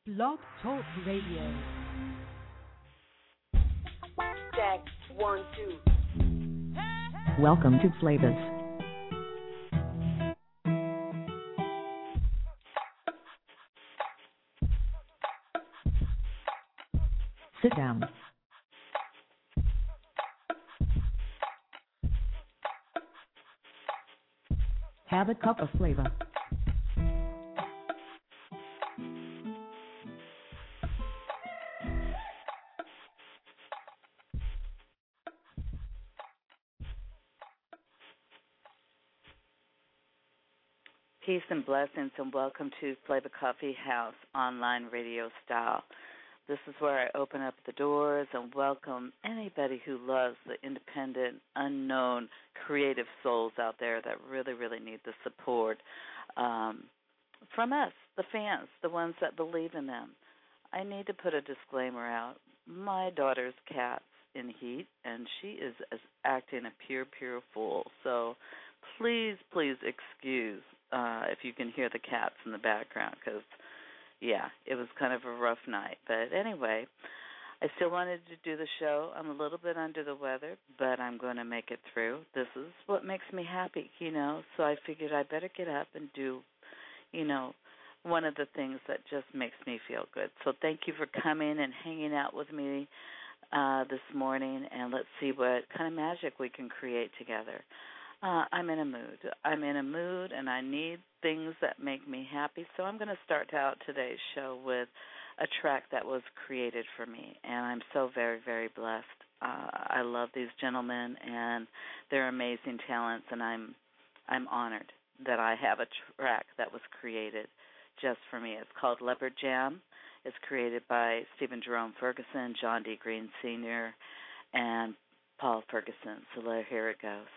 Blog Talk Radio. Check 1, 2. Welcome to Flavas. Sit down. Have a cup of flavor. Peace and blessings, and welcome to Flavor Coffee House online radio style. This is where I open up the doors and welcome anybody who loves the independent, unknown, creative souls out there that really, really need the support from us, the fans, the ones that believe in them. I need to put a disclaimer out. My daughter's cat's in heat, and she is acting a pure fool. So please excuse if you can hear the cats in the background, because, yeah, it was kind of a rough night. But anyway, I still wanted to do the show. I'm a little bit under the weather, but I'm going to make it through. This is what makes me happy, so I figured I better get up and do, one of the things that just makes me feel good. So thank you for coming and hanging out with me this morning, and let's see what kind of magic we can create together. I'm in a mood, and I need things that make me happy. So I'm going to start out today's show with a track that was created for me, and I'm so very, very blessed. I love these gentlemen and their amazing talents, and I'm honored that I have a track that was created just for me. It's called Leopard Jam. It's created by Stephen Jerome Ferguson, John D. Green Sr., and Paul Ferguson. So here it goes.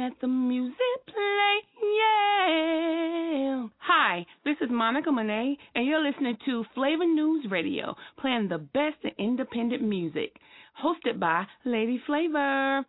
let the music play, yeah. Hi, this is Monica Monet, and you're listening to Flavor News Radio, playing the best of independent music, hosted by Lady Flavor.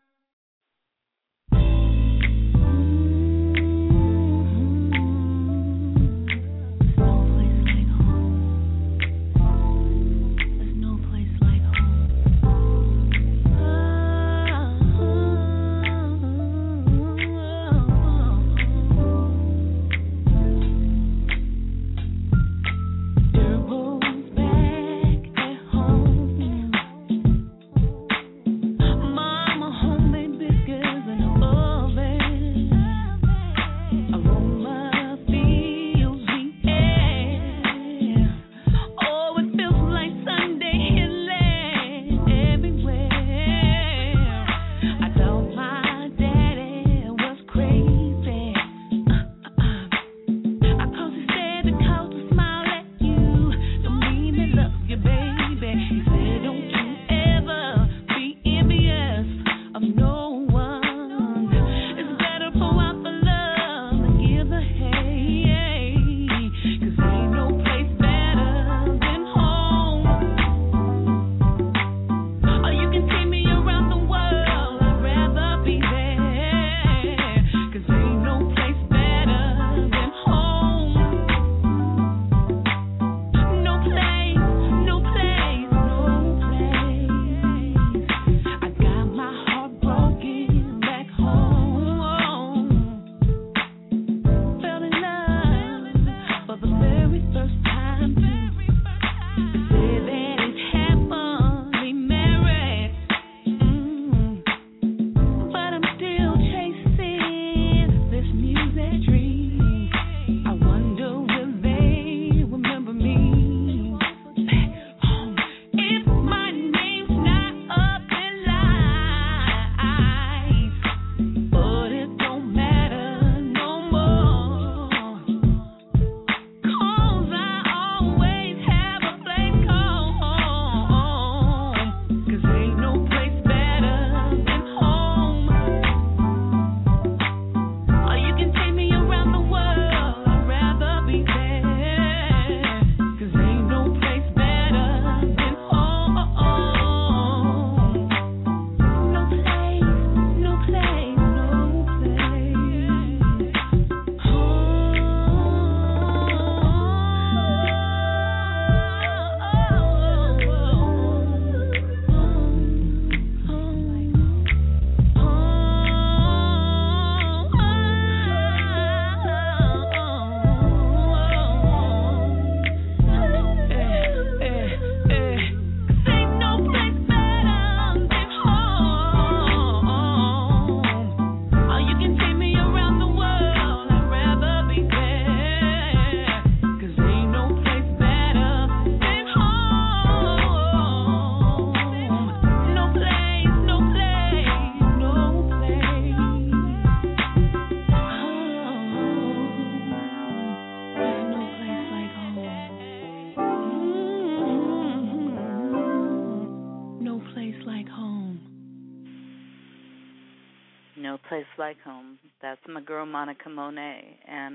No Place Like Home. That's my girl Monica Monet. And,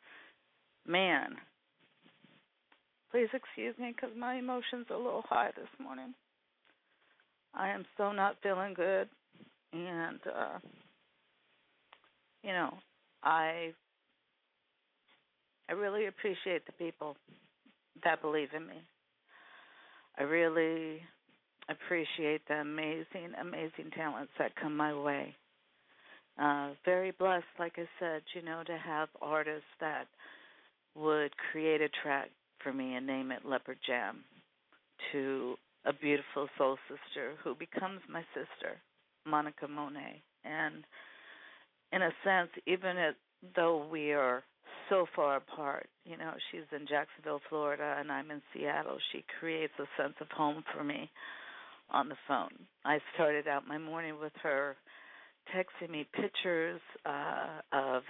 man, please excuse me because my emotions are a little high this morning. I am so not feeling good. And, you know, I really appreciate the people that believe in me. I really appreciate the amazing, amazing talents that come my way. Very blessed, like I said, you know, to have artists that would create a track for me and name it Leopard Jam, to a beautiful soul sister who becomes my sister, Monica Monet. And in a sense, even though we are so far apart, you know, she's in Jacksonville, Florida, and I'm in Seattle, she creates a sense of home for me on the phone. I started out my morning with her texting me pictures of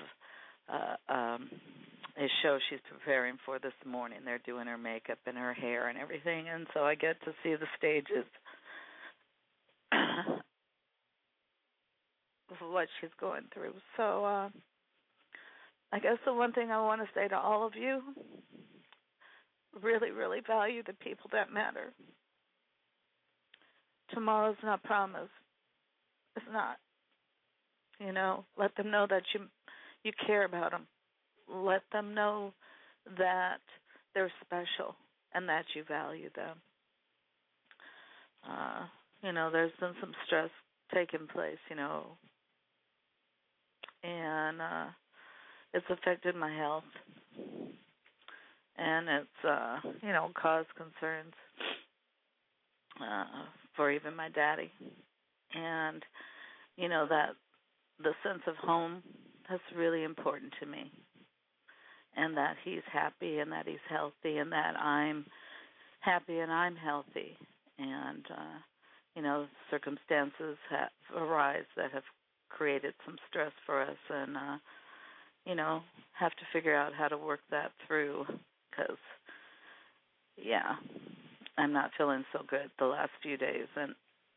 a show she's preparing for this morning. They're doing her makeup and her hair and everything, and so I get to see the stages what she's going through. So I guess the one thing I want to say to all of you, really, really value the people that matter. Tomorrow's not promised. It's not. You know, let them know that you care about them. Let them know that they're special and that you value them. You know, there's been some stress taking place, you know, and it's affected my health, and it's, you know, caused concerns for even my daddy. And, you know, that the sense of home, that's really important to me, and that he's happy and that he's healthy and that I'm happy and I'm healthy. And, you know, circumstances have arisen that have created some stress for us, and, you know, have to figure out how to work that through because, yeah, I'm not feeling so good the last few days. And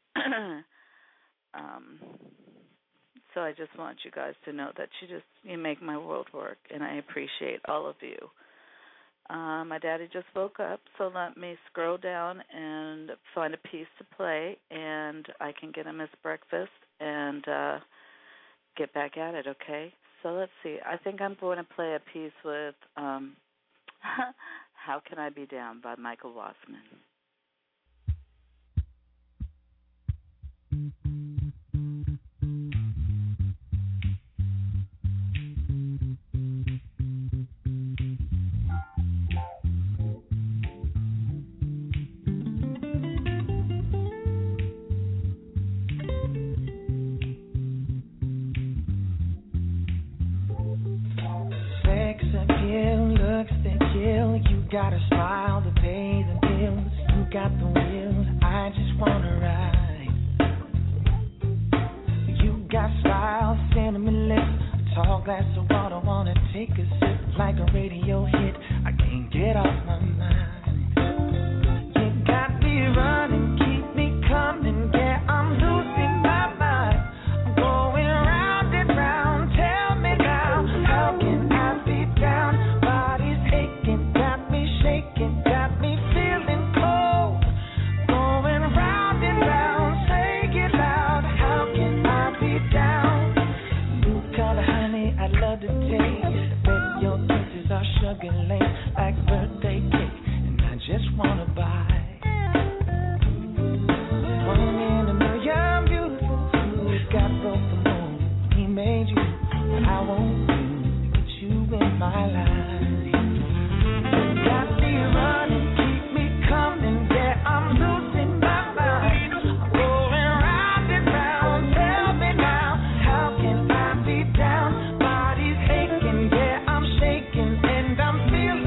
so I just want you guys to know that you make my world work, and I appreciate all of you. My daddy just woke up, so let me scroll down and find a piece to play, and I can get him his breakfast and get back at it, okay? So let's see. I think I'm going to play a piece with How Can I Be Down by Michael Wassman. Got a smile to pay the bills. You got the wheels, I just wanna ride. You got style, cinnamon lips, a tall glass of water, wanna take a sip like a radio hit. I can't get off my mind. You got me running, keep me coming, yeah, I'm losing my mind. I'm going round and round, tell me now, how can I be down? Body's aching. Shaking, got me feeling cold. Going round and round, say it loud. How can I be down? New color honey, I love to taste. Bet your kisses are sugar laced like birthday cake, and I just wanna buy one in a million, beautiful. You got broke the moon, he made you. I want you, get you in my life. Running, keep me coming, yeah, I'm losing my mind. I'm going round and round, tell me now, how can I be down? Body's aching, yeah, I'm shaking, and I'm feeling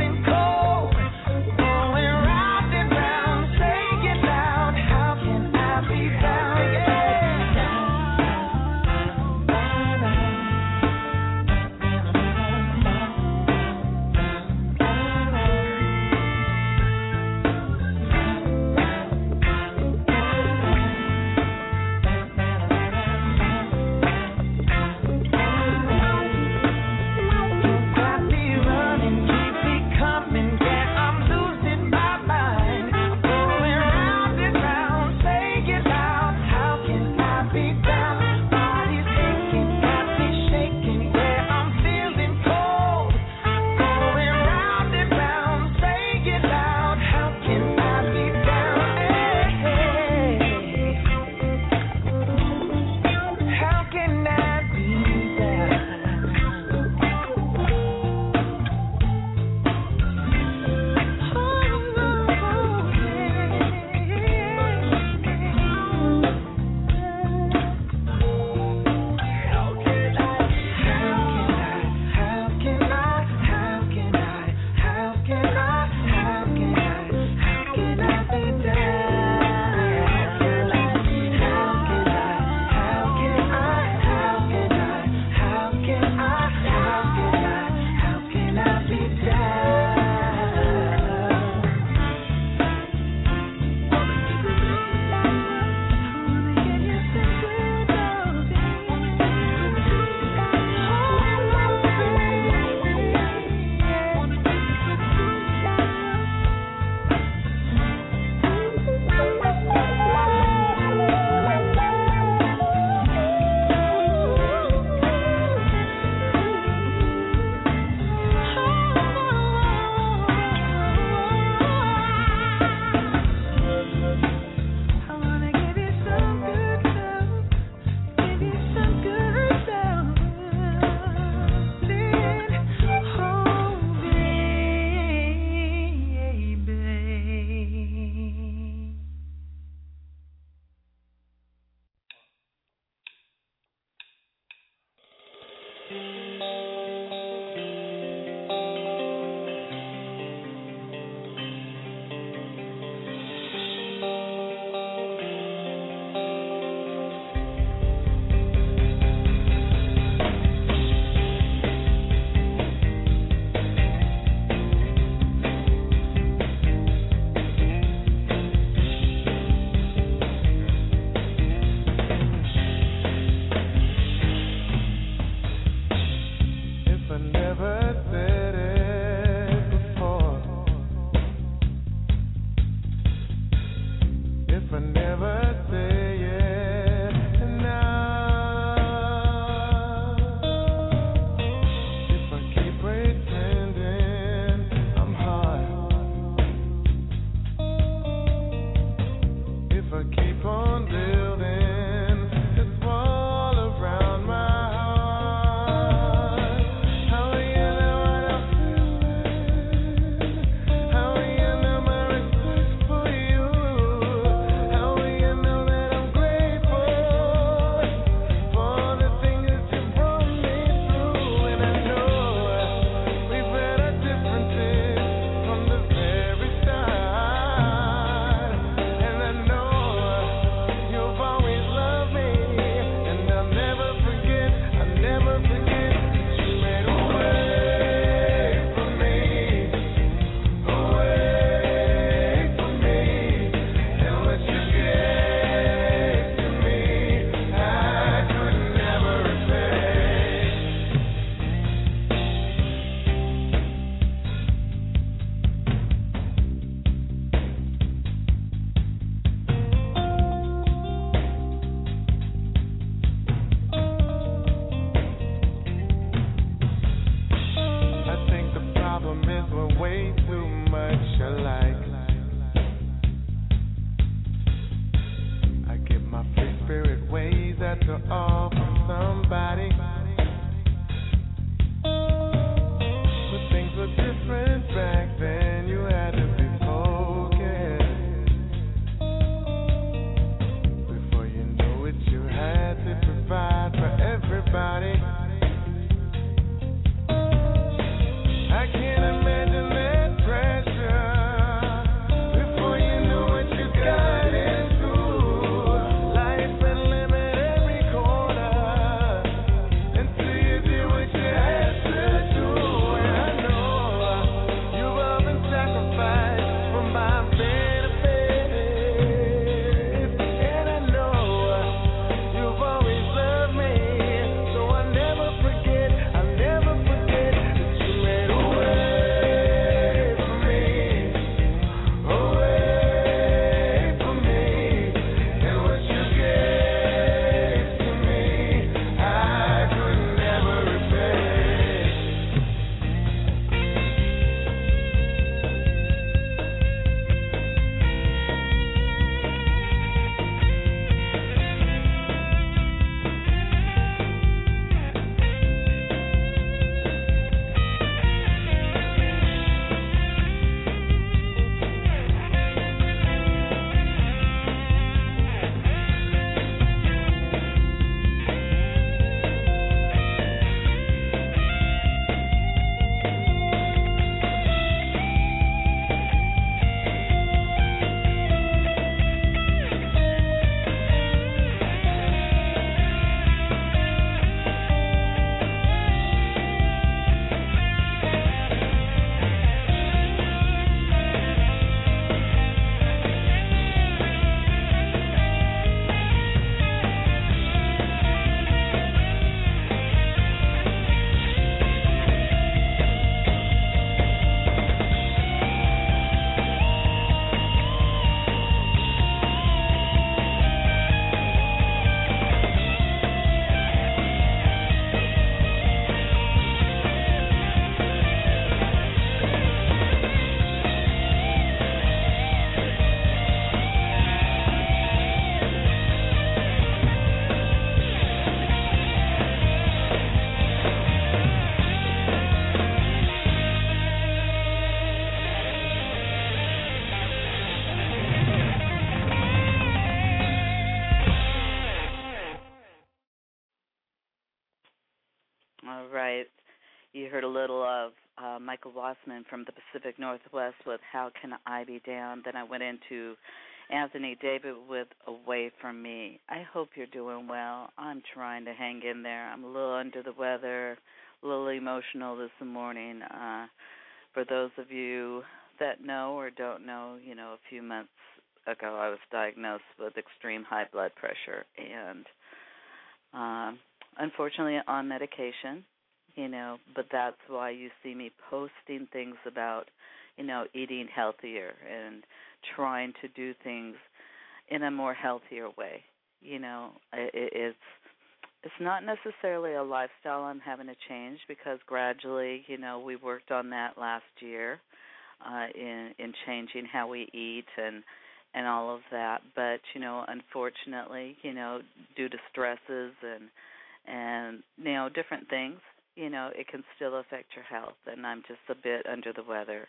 All right. You heard a little of Michael Wassman from the Pacific Northwest with How Can I Be Down? Then I went into Anthony David with Away From Me. I hope you're doing well. I'm trying to hang in there. I'm a little under the weather, a little emotional this morning. For those of you that know or don't know, a few months ago I was diagnosed with extreme high blood pressure and unfortunately on medication, but that's why you see me posting things about, eating healthier and trying to do things in a more healthier way. It's not necessarily a lifestyle I'm having to change because gradually, we worked on that last year in changing how we eat and all of that. But, unfortunately, due to stresses and different things, it can still affect your health. And I'm just a bit under the weather,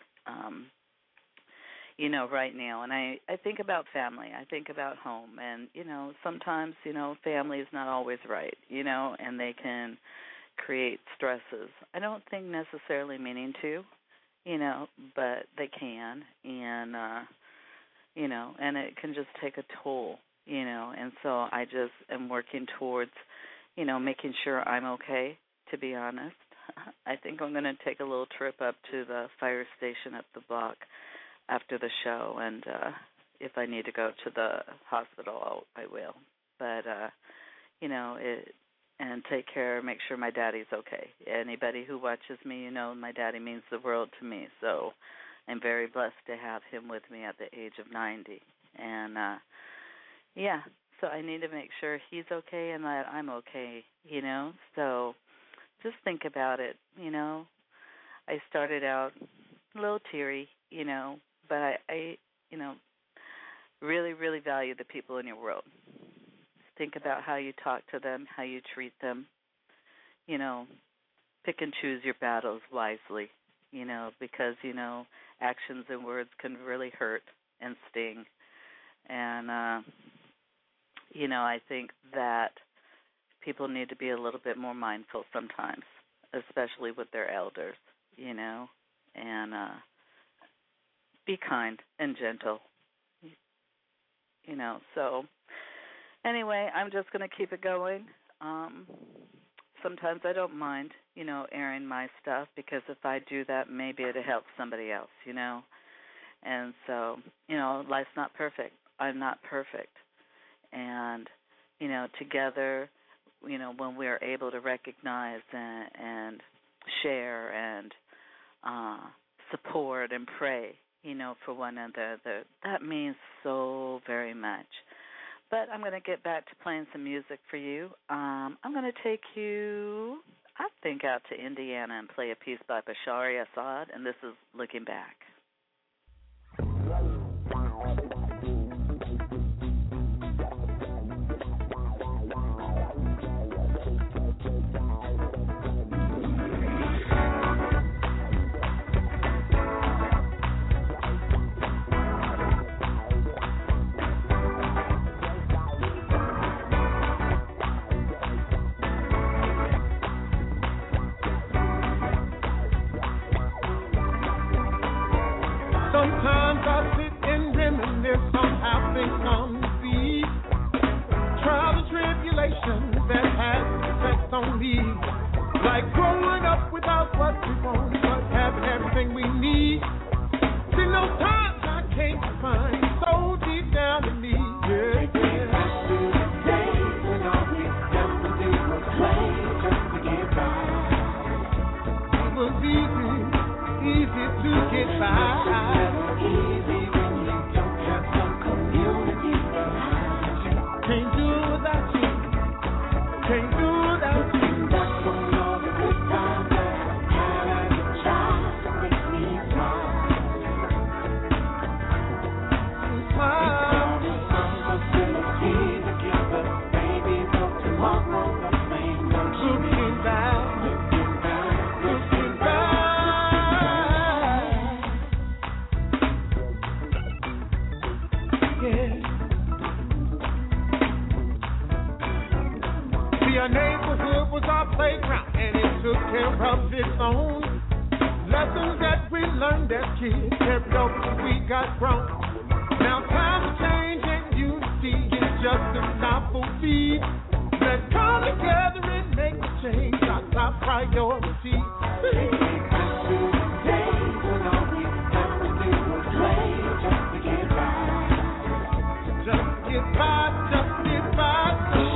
right now. And I think about family. I think about home. And, sometimes, family is not always right, and they can create stresses. I don't think necessarily meaning to, but they can. And, and it can just take a toll, and so I just am working towards, making sure I'm okay, to be honest. I think I'm going to take a little trip up to the fire station up the block after the show, and if I need to go to the hospital, I will. But, and take care, make sure my daddy's okay. Anybody who watches me, my daddy means the world to me, so I'm very blessed to have him with me at the age of 90. And, so I need to make sure he's okay and that I'm okay, So just think about it, I started out a little teary, but I really, really value the people in your world. Think about how you talk to them, how you treat them, pick and choose your battles wisely, because, actions and words can really hurt and sting. And, I think that people need to be a little bit more mindful sometimes, especially with their elders, and be kind and gentle, So anyway, I'm just going to keep it going. Sometimes I don't mind, airing my stuff because if I do that, maybe it'll help somebody else, And so, life's not perfect. I'm not perfect. And, together, when we're able to recognize and share and support and pray, for one another, that means so very much. But I'm going to get back to playing some music for you. I'm going to take you, I think, out to Indiana and play a piece by Bashar Assad, and this is Looking Back. Sometimes I sit and reminisce on how things come to be. Trials and tribulations that had effects on me. Like growing up without what we want, but having everything we need. See, those times I can't find so deep down in me. Yeah, yeah. Days when all we have to do was play just to get by. It was easy to get by. Easy when you don't have some community behind you. Can't do without you. Can't do without you. That's when all the good times that I had as a child to make me smile. on. Lessons that we learned as kids carried over till we got grown. Now time to change and unity is just a novelty. Let's come together and make a change, our top priority. Just get by, just get by.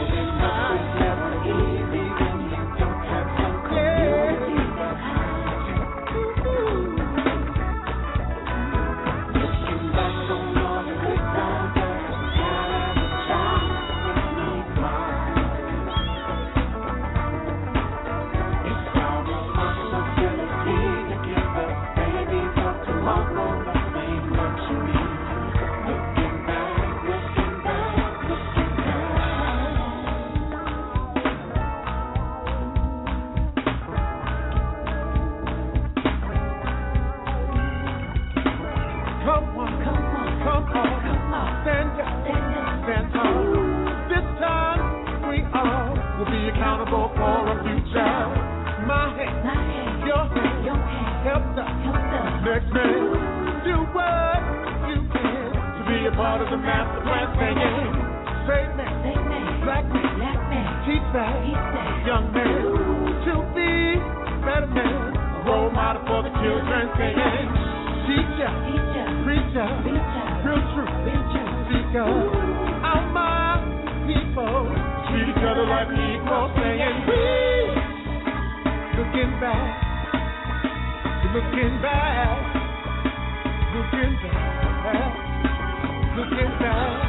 Accountable for a future. My hand, your hand, help the next man. Do what you can to be a part of the master plan singing. Straight man, black man, teach that young man to be better man. A role model for the children singing. Teacher, preacher, real truth, speaker. All my people. Treat each other like equals, saying we looking back, looking back, looking back, looking back.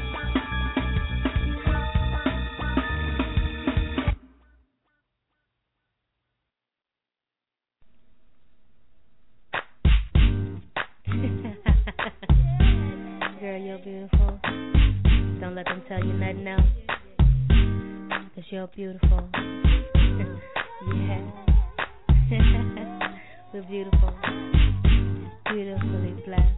Girl, you're beautiful. Don't let them tell you nothing else. Cause you're beautiful. Yeah. We're beautiful. Beautifully blessed.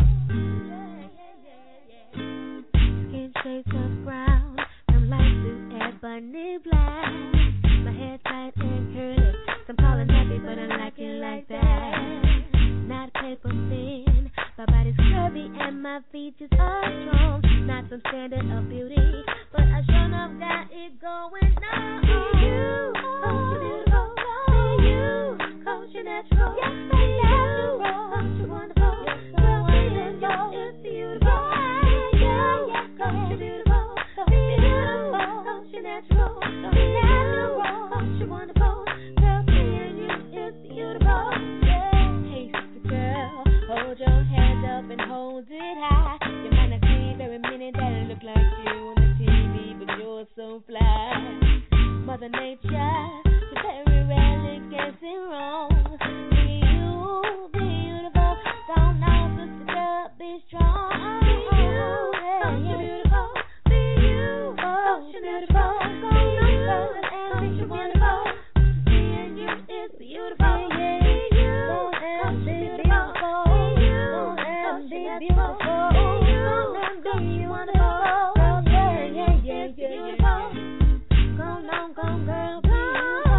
Skin shades of brown, from light to ebony black. My hair tight and curly, some tall and happy, but I like it like that. Not paper thin, my body's curvy and my features are strong. Not some standard of beauty, but I sure enough got it going on. Be you, oh, beautiful. Be you, cause you're natural. Yes, be you, cause you're wonderful. Well, being you is beautiful. Be you, cause you're beautiful. Be you, cause you're natural. Be natural, cause you're wonderful. Well, being you is beautiful. Hey, sister girl, hold your hands up and hold it high. You might not see very many that look like you on the TV, but you're so fly. Mother Nature, you very rarely gets it wrong. Be you, beautiful. Don't know, sister girl, be strong. Be you, cause you're beautiful. Be you, cause you're beautiful. Be you, cause you're wonderful. Being you is beautiful. Be you, cause you're beautiful. Be you, cause you're beautiful. Be you, cause you're wonderful. Yeah, yeah, yeah, yeah, yeah. Go on, girl, be you.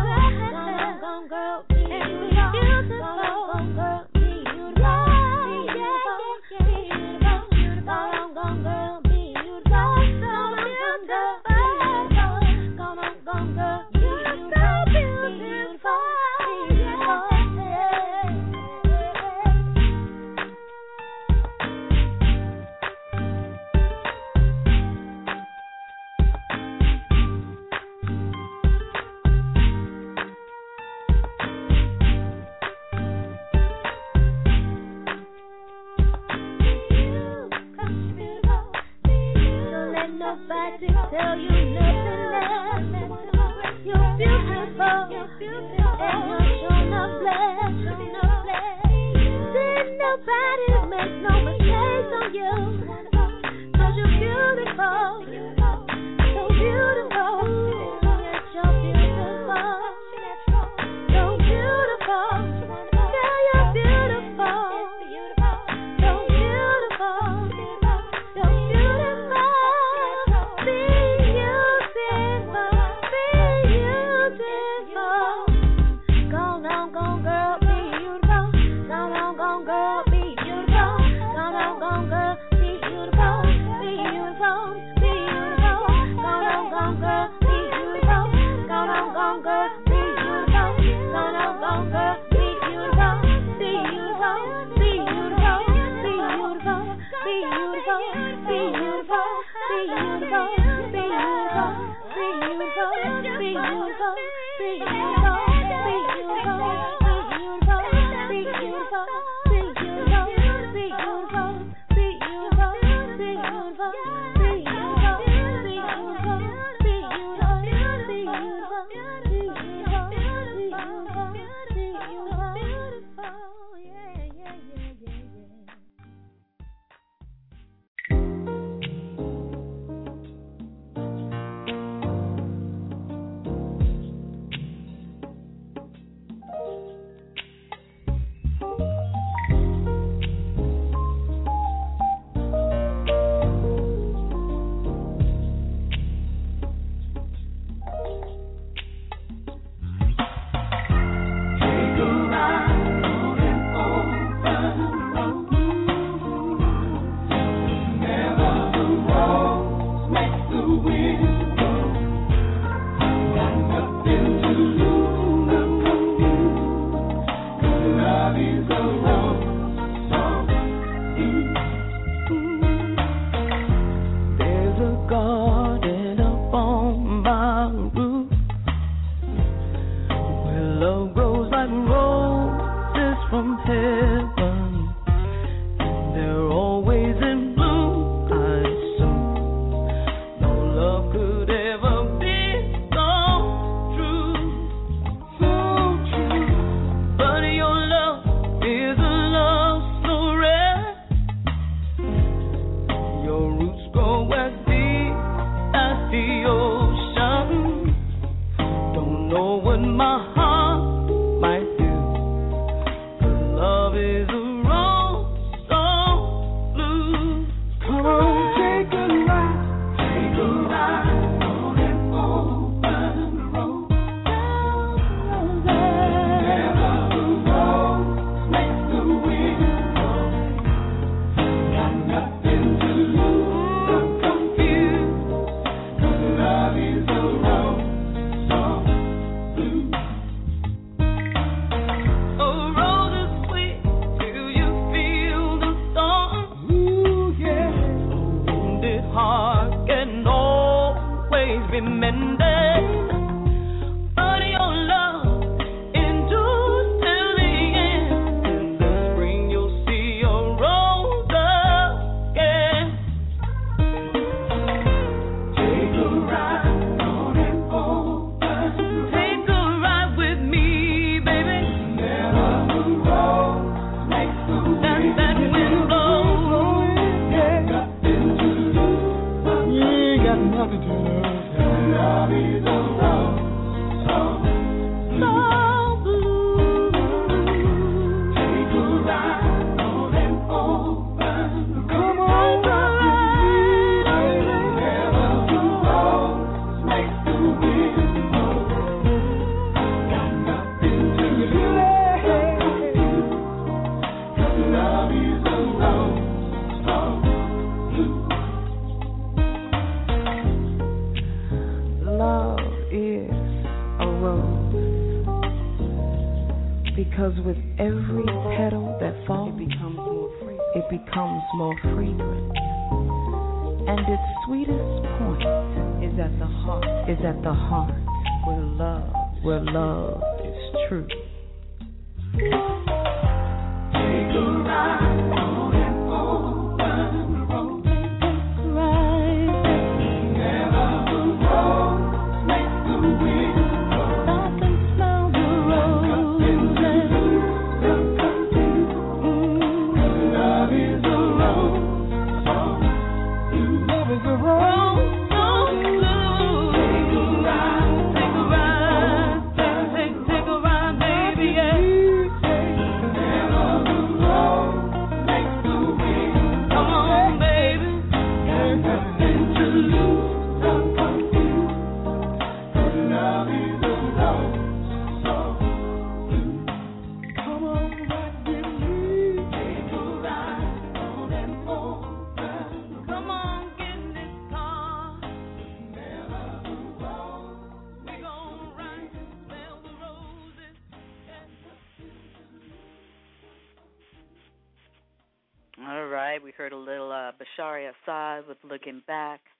All right, we heard a little Bashari Assad with Looking Back.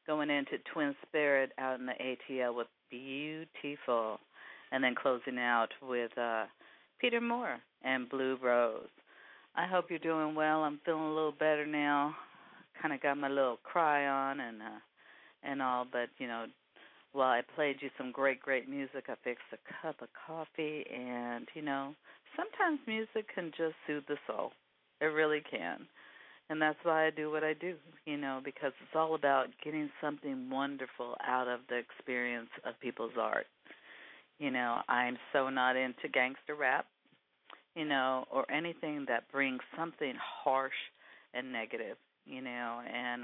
going into Twin Spirit out in the ATL with Beautiful, and then closing out with Peter Moore and Blue Rose. I hope you're doing well. I'm feeling a little better now. Kind of got my little cry on and all, but, you know, while I played you some great, great music, I fixed a cup of coffee, and, you know, sometimes music can just soothe the soul. It really can. And that's why I do what I do, you know, because it's all about getting something wonderful out of the experience of people's art. You know, I'm so not into gangster rap, you know, or anything that brings something harsh and negative, you know. And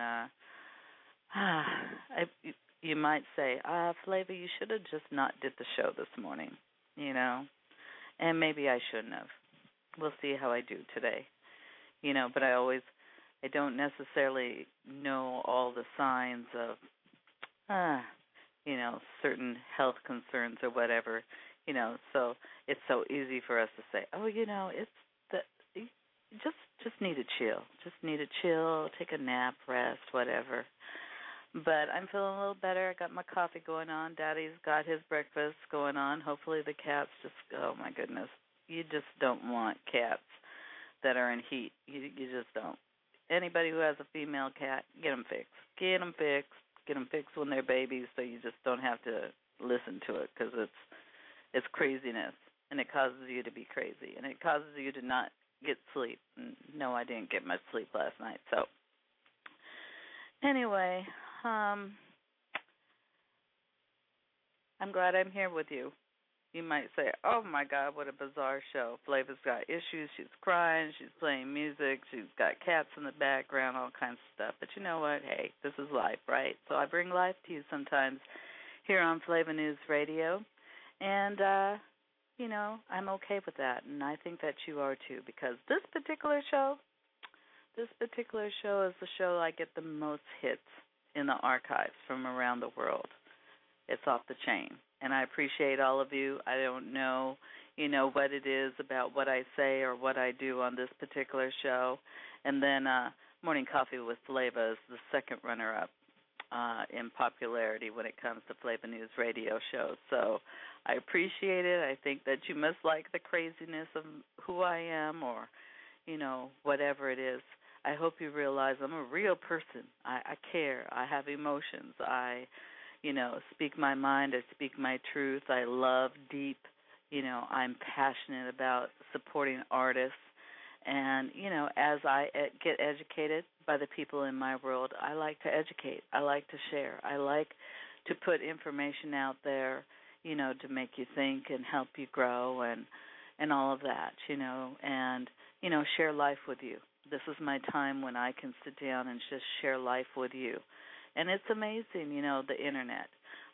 you might say, Flavor, you should have just not did the show this morning, you know. And maybe I shouldn't have. We'll see how I do today, you know. But I don't necessarily know all the signs of, you know, certain health concerns or whatever, you know. So it's so easy for us to say, oh, you know, you just need to chill, take a nap, rest, whatever. But I'm feeling a little better. I got my coffee going on. Daddy's got his breakfast going on. Hopefully the cats oh, my goodness. You just don't want cats that are in heat. You just don't. Anybody who has a female cat, get them fixed. Get them fixed when they're babies, so you just don't have to listen to it, because it's craziness, and it causes you to be crazy, and it causes you to not get sleep. No, I didn't get much sleep last night. So anyway, I'm glad I'm here with you. You might say, oh, my God, what a bizarre show. Flavor's got issues. She's crying. She's playing music. She's got cats in the background, all kinds of stuff. But you know what? Hey, this is life, right? So I bring life to you sometimes here on Flavor News Radio. And, you know, I'm okay with that. And I think that you are, too, because this particular show is the show I get the most hits in the archives from around the world. It's off the chain. And I appreciate all of you. I don't know, you know, what it is about what I say or what I do on this particular show. And then Morning Coffee with Flavor is the second runner-up in popularity when it comes to Flavor News radio shows. So I appreciate it. I think that you must like the craziness of who I am, or, you know, whatever it is. I hope you realize I'm a real person. I care. I have emotions. I, you know, speak my mind. I speak my truth. I love deep. You know, I'm passionate about supporting artists. And, you know, as I get educated by the people in my world, I like to educate. I like to share. I like to put information out there, you know, to make you think and help you grow and all of that, you know, and, you know, share life with you. This is my time when I can sit down and just share life with you. And it's amazing, you know, the Internet,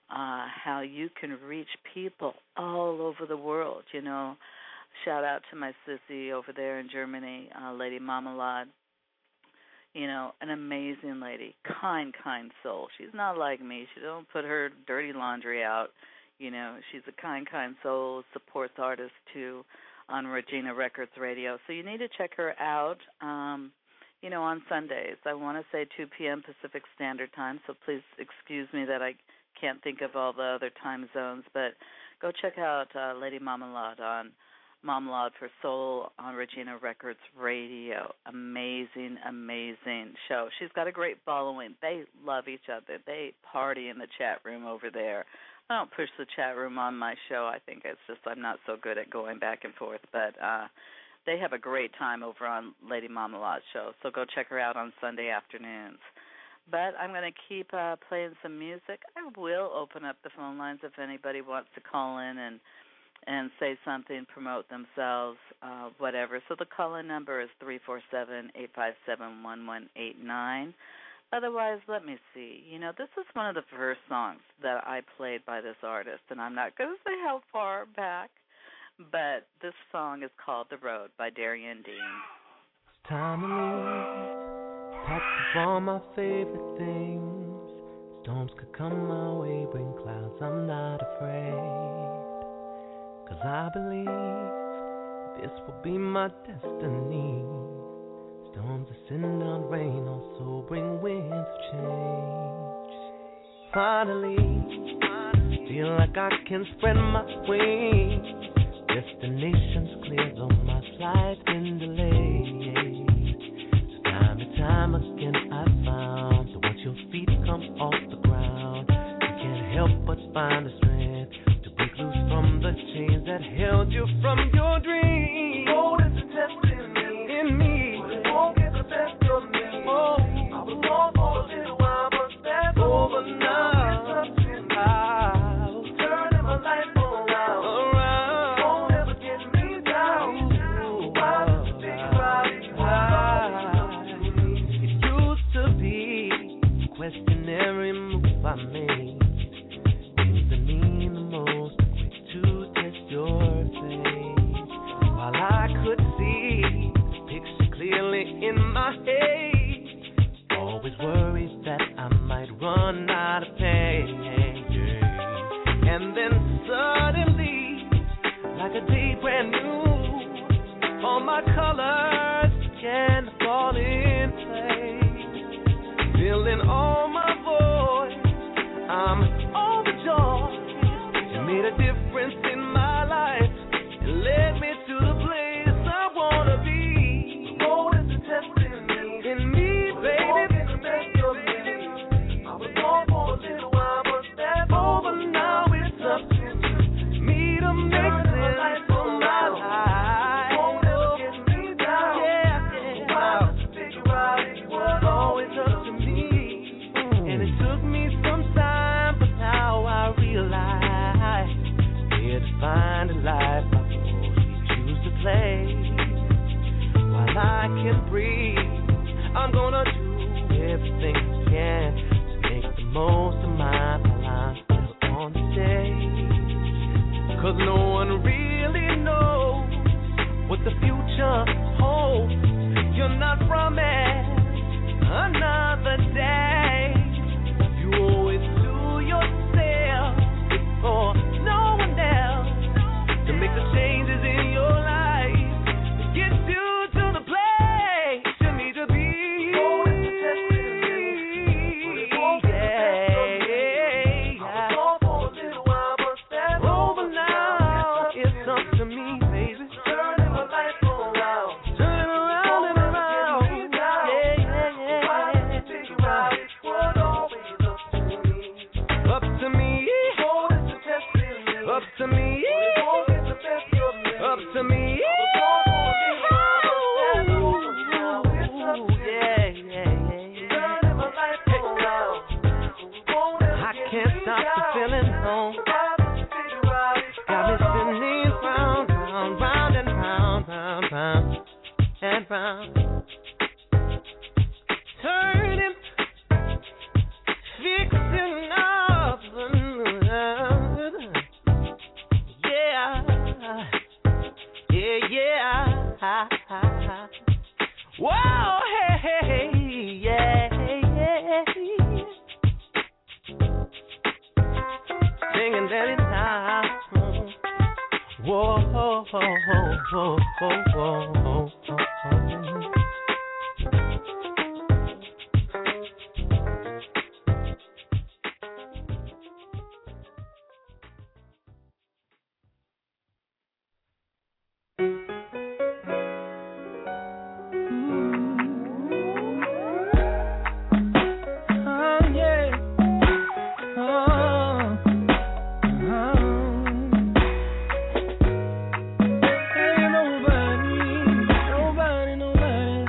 how you can reach people all over the world, you know. Shout out to my sissy over there in Germany, Lady Marmalade. You know, an amazing lady, kind soul. She's not like me. She don't put her dirty laundry out. You know, she's a kind soul, supports artists, too, on Regina Records Radio. So you need to check her out. You know, on Sundays. I want to say 2 p.m. Pacific Standard Time, so please excuse me that I can't think of all the other time zones, but go check out Lady Marmalade on Marmalade for Soul on Regina Records Radio. Amazing show. She's got a great following. They love each other. They party in the chat room over there. I don't push the chat room on my show. I think it's just I'm not so good at going back and forth, but they have a great time over on Lady Marmalade's show, so go check her out on Sunday afternoons. But I'm going to keep playing some music. I will open up the phone lines if anybody wants to call in and say something, promote themselves, whatever. So the call-in number is 347-857-1189. Otherwise, let me see. You know, this is one of the first songs that I played by this artist, and I'm not going to say how far back, but this song is called The Road by Darian Dean. It's time to leave. Pack up all my favorite things. Storms could come my way, bring clouds, I'm not afraid. 'Cause I believe this will be my destiny. Storms that send out rain also bring winds of change. finally feel like I can spread my wings. Destination's clear, though my flight's been delayed. Time and time again I found that once your feet come off the ground, you can't help but find the strength to break loose from the chains that held you from your dreams. Oh, there's a test in me, but it won't get the best of me. Oh, I was lost for a little while, but that's over now. Every move I made, things that mean the most, quick to test your faith. While I could see the picture clearly in my head, always worried that I might run out of pain. And then suddenly, like a day brand new, all my colors began to fall in place, feeling all my I'm overjoyed. You made a difference in my life and led me to the place I wanna be. Oh, there's a test in me, baby. I was born for a little while, but that's over now. It's up to me to make sense of my life. Won't ever get me down. Yeah. I have to figure out it was always up to me, and it took me some time, but now I realize where to find a life I choose to play. While I can breathe, I'm gonna do everything I can to make the most of mine while I'm still on the stage. 'Cause no one really knows what the future holds. You're not promised another day. You owe it to yourself before no one else to make the changes in your life that get you to the place you need to be. I was for a little while, but that's over now. It's up to me, baby. Turning my life around, turning around and around. Yeah. I figure out it was always up to me. Up to me. Up to me. Up to me. I can't stop the feeling home. Got me spinning round, round, round and round, round, round and round. Turning, fixing up. Yeah. Whoa, hey, yeah. Singing that it's time. Whoa. Nobody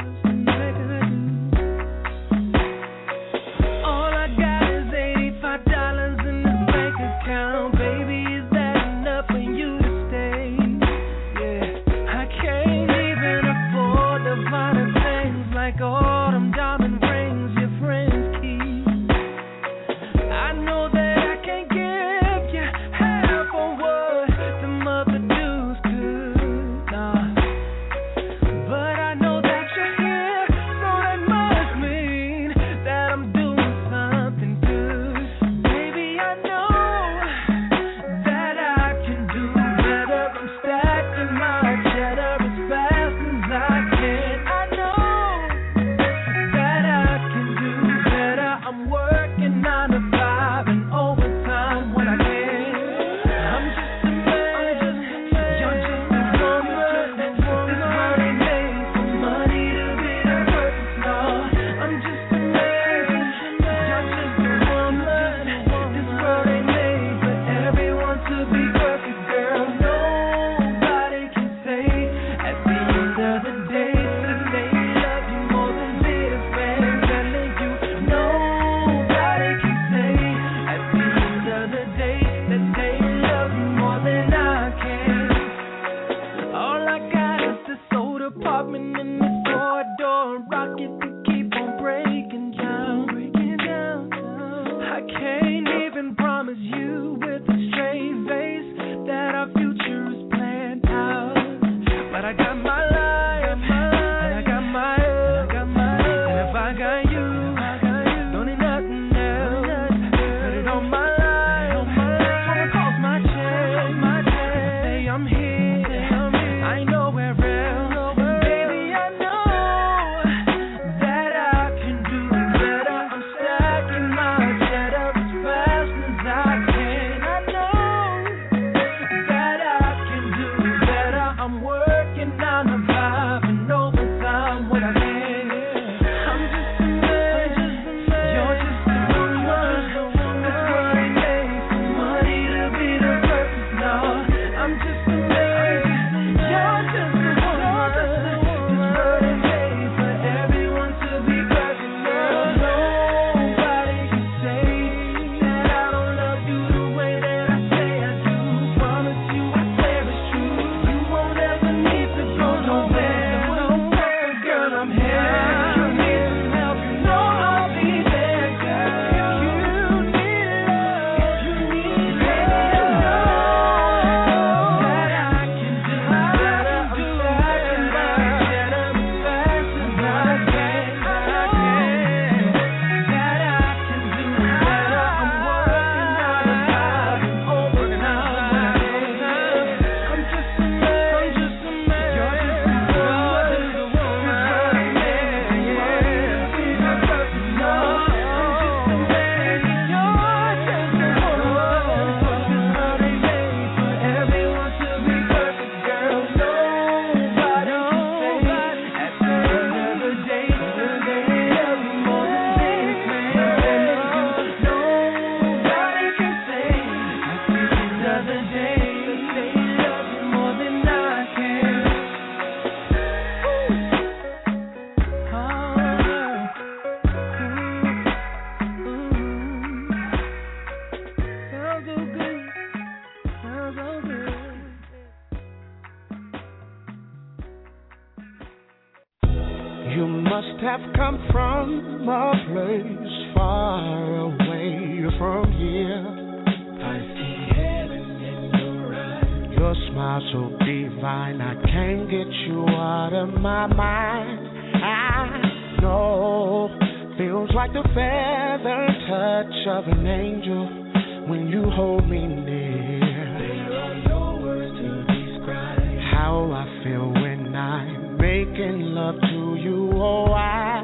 have come from a place far away from here. I see heaven in your eyes. Your smile so divine, I can't get you out of my mind. I know, feels like the feathered touch of an angel when you hold me near. There are no words to describe how I feel when I'm making love to you. Oh, I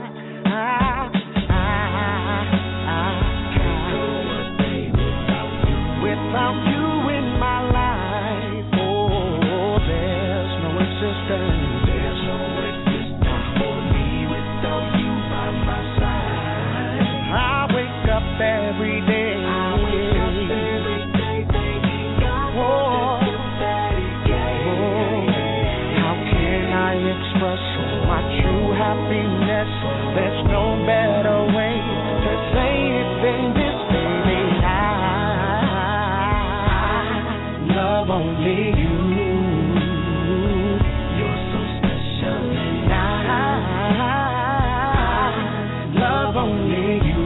can't go a day without you in my life. Oh, there's no existence. There's no existence for me without you by my side. I wake up every day. My true happiness, there's no better way to say it than this, baby. I love only you. You're so special, and I love only you.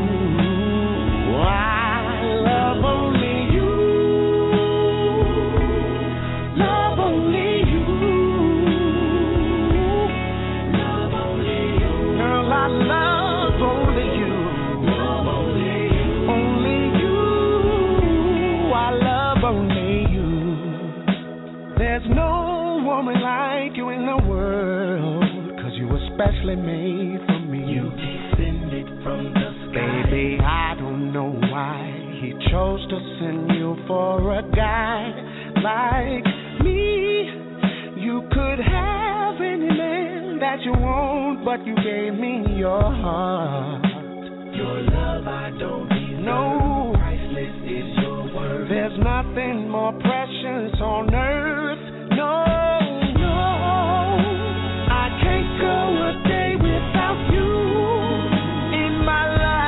I love only you. Love only you. I love only you. Love only you. Only you. I love only you. There's no woman like you in the world, 'cause you were specially made for me. You descended from the sky. Baby, I don't know why he chose to send you for a guy like me. You could have any man that you want, but you gave me your heart. Your love I don't deserve. No, priceless is your word. There's nothing more precious on earth. No, no, I can't go a day without you in my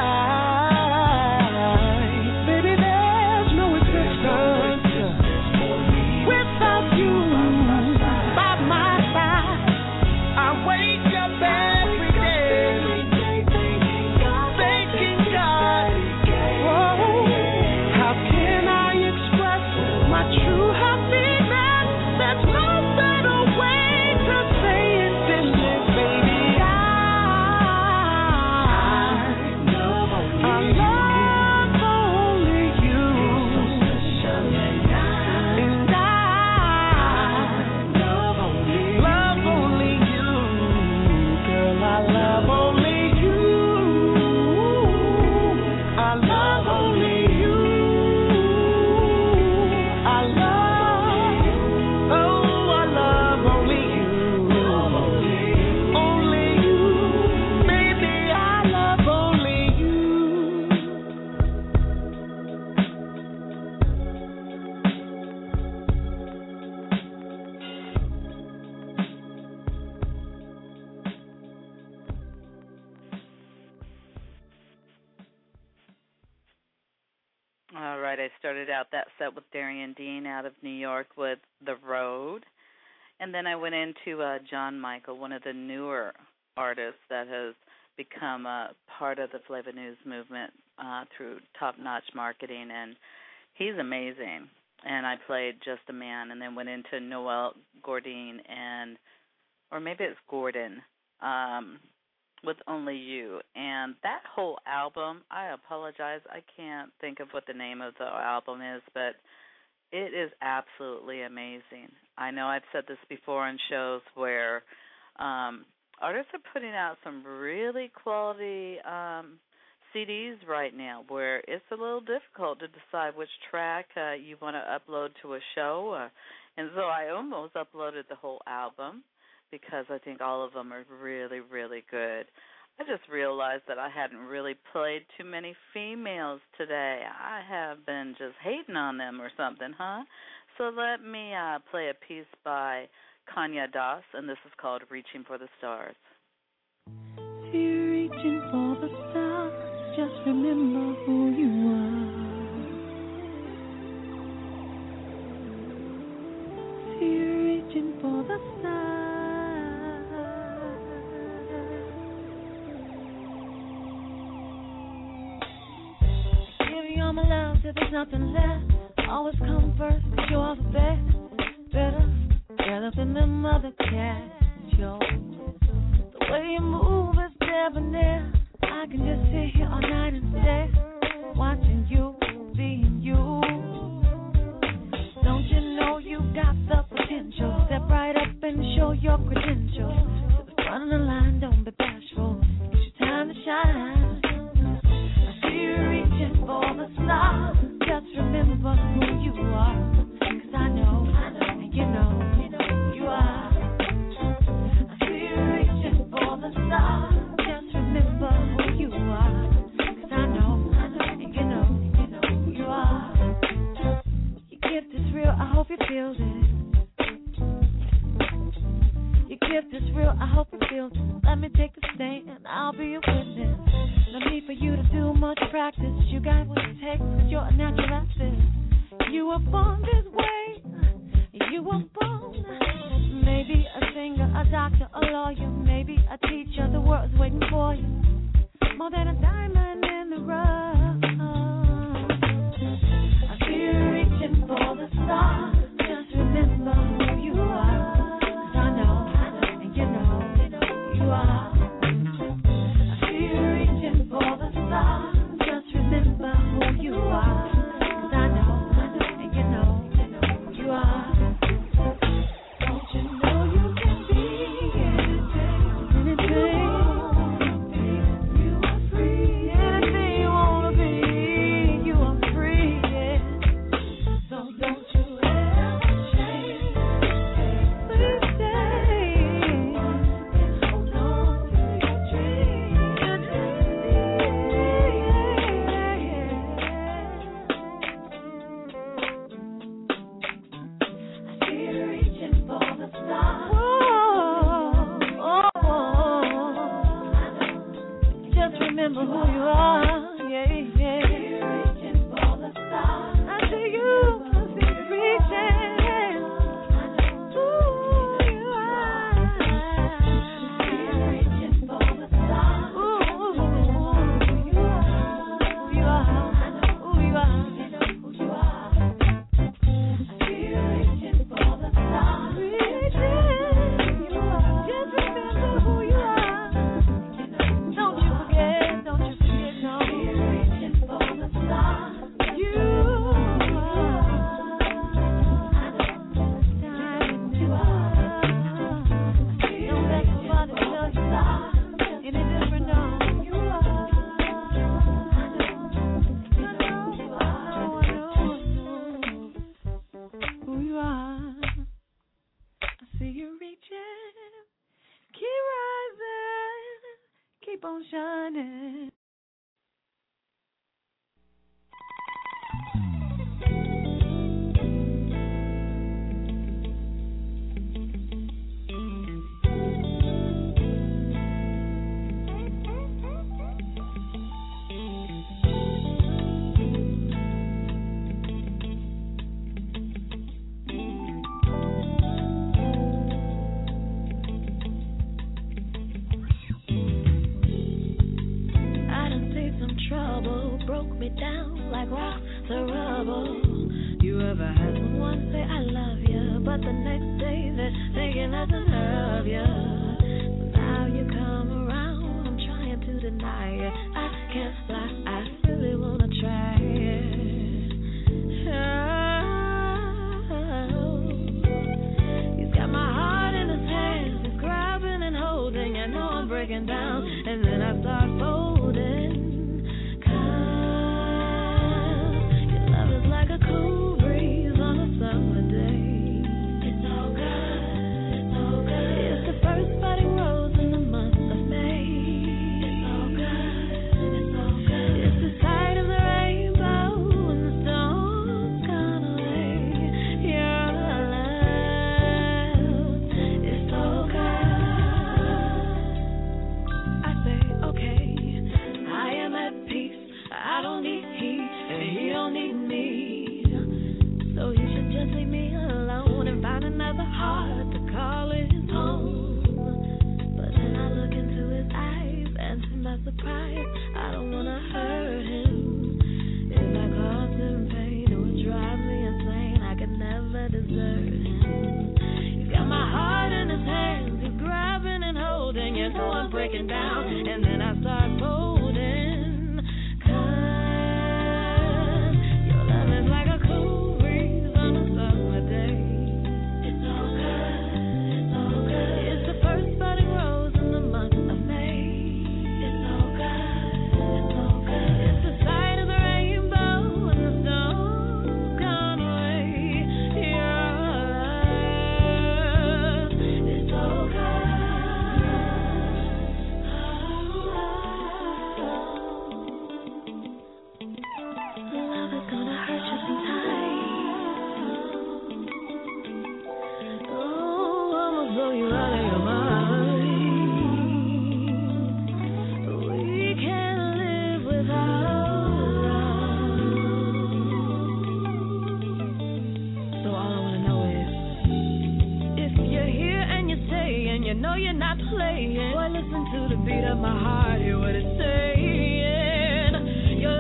life. Baby, there's no existence without you by my side. I wake up every day thanking God. Oh, how can I express my true happiness? There's no better way to say it than this, baby. I love only you. And I love only you. Girl, I love only you. I love only you. I love, oh, I love only you. Only you. Baby, I love only you. All right, I started out that set with Darian Dean out of New York with The Road. And then I went into John Michael, one of the newer artists that has become a part of the Flava News movement through top-notch marketing. And he's amazing. And I played Just a Man and then went into Noel Gordine or maybe it's Gordon, with Only You. And that whole album, I apologize, I can't think of what the name of the album is, but it is absolutely amazing. I know I've said this before on shows where artists are putting out some really quality CDs right now where it's a little difficult to decide which track you want to upload to a show. And so I almost uploaded the whole album because I think all of them are really, really good. I just realized that I hadn't really played too many females today. I have been just hating on them or something, huh? So let me play a piece by Kanya Das, and this is called Reaching for the Stars. If you're reaching for the stars, just remember who you are. If you're reaching for the stars, nothing less. Always come first, 'cause you are the best. Better than them other cats, yo. The way you move is debonair. I can just sit here all night and stare, watching you, being you. Don't you know you got the potential? Step right up and show your credentials. To the front of the line, don't be bashful. It's your time to shine. I see you reaching for the stars. Just remember who you are. 'Cause I know, and you know who you are. I see you reaching for the stars. Just remember who you are. 'Cause I know, and you know who you are. Your gift is real, I hope you feel it. Your gift is real, I hope you feel it. Let me take the stand and I'll be a witness. No need for you to do much practice. You got what it takes, 'cause you're a natural asset. You were born this way. You were born. Maybe a singer, a doctor, a lawyer, maybe a teacher. The world's waiting for you. More than a diamond in the rough. I see you reaching for the stars. Just remember who you are. 'Cause I know, and you know who you are. I see you reaching for the stars. Just remember who you are. 'Cause I know, and you know who you are. Don't you know you can be anything? You are free. Anything you wanna be, you are free. Yeah. So don't you ever change. Please stay and hold on to your dream. I see you reaching for the stars. Just remember who you are. Yeah. I see you reaching for the stars. I see you reaching. Ooh, you are. I see you reaching for the stars. Ooh, you are. Who you are. Who you are. Who you are. I see you reaching for the stars. You are. Just remember who you are. Don't you forget, no. You're reaching for the stars. You are. Diamond you are. Don't let nobody tell you any different, no. You are. I know who you are. I see you reaching. Keep rising. Keep on shining. I done seen some trouble, broke me down like rocks to rubble. You ever had someone say I love you, but the next day they're thinking nothing of you. Now you come around, I'm trying to deny it. I can't fly, I really wanna try it. He's got my heart in his hands, he's grabbing and holding. I know I'm breaking down, and then I start folding. 'Cause your love is like a cool breeze on a summer day. It's so good, so I'm breaking down, and then I start folding. 'Cause your love is like a cool breeze on a summer day. It's all good, it's all good. It's the first budding rose in the month of May. It's all good, it's all good. It's the sight of the rainbow and the storm's gone away. Yeah, it's all good. Love is gonna hurt you sometimes. Oh, I'ma blow you out of your mind. We can't live without love. So all I wanna know is, if you're here and you stay and you know you're not playing, boy, listen to the beat of my heart, hear what it's saying. Your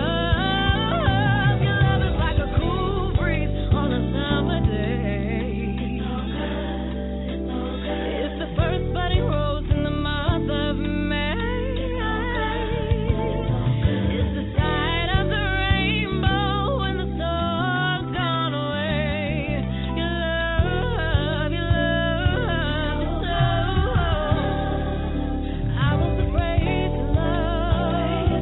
love is like a cool breeze on a summer day. It's all good, it's all good. It's the first budding rose in the month of May. It's all good, it's the sight of the rainbow when the storm's gone away. Your love, your love, your love. I was afraid to love.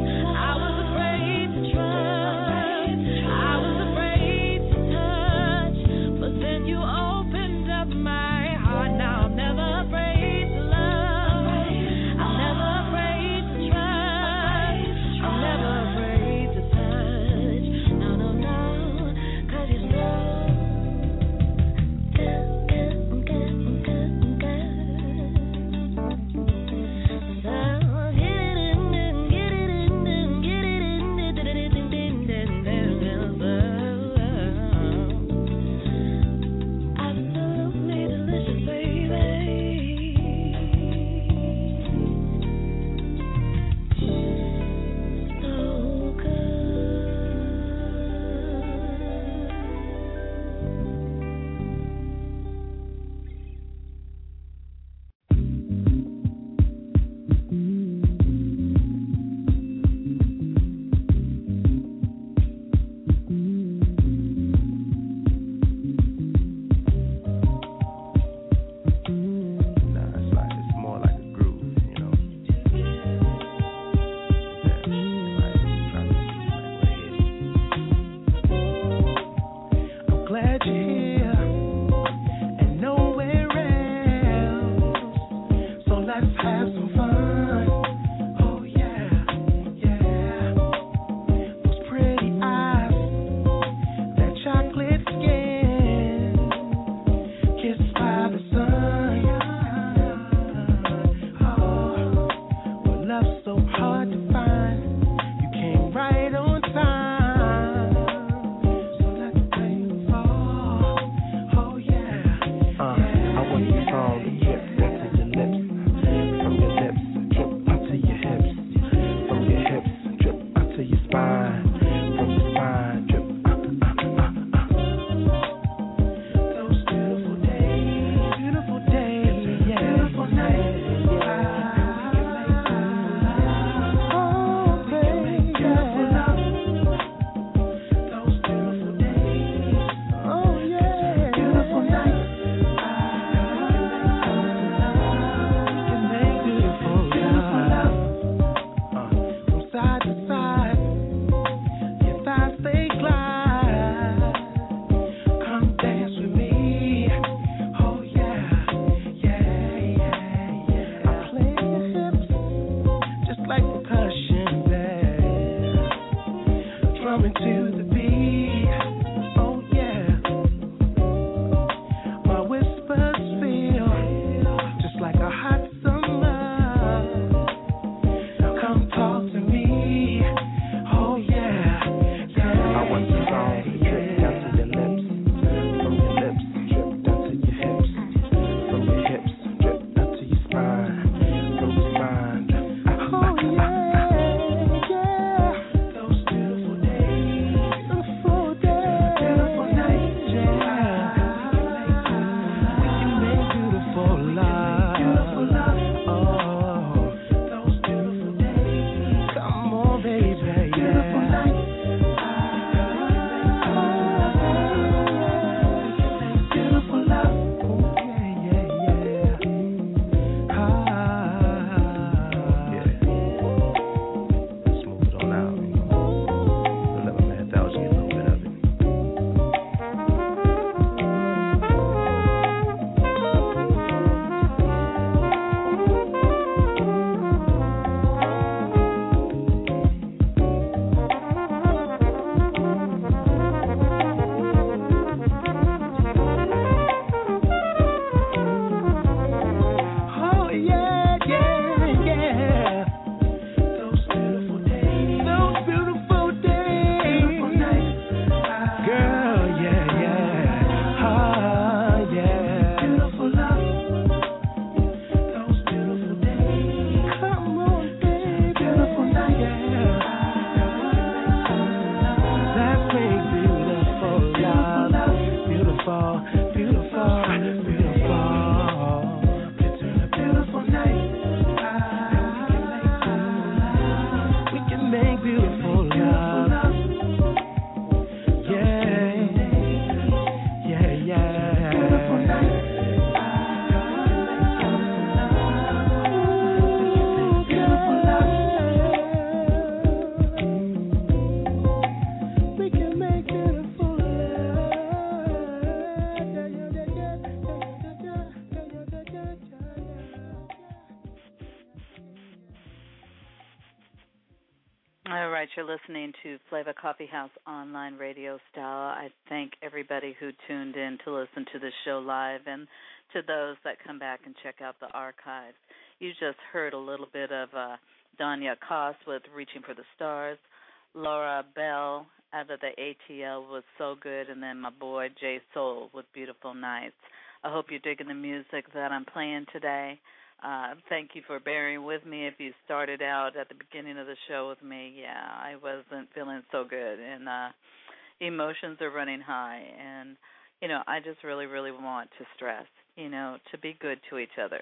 right, you're listening to Flavor Coffee House online radio style. I thank everybody who tuned in to listen to the show live and to those that come back and check out the archives. You just heard a little bit of Danya Koss with Reaching for the Stars. Laura Bell out of the ATL was So Good, and then my boy Jay Soul with Beautiful Nights. I hope you're digging the music that I'm playing today. Thank you for bearing with me if you started out at the beginning of the show with me. Yeah, I wasn't feeling so good, and emotions are running high. And, I just really, really want to stress, to be good to each other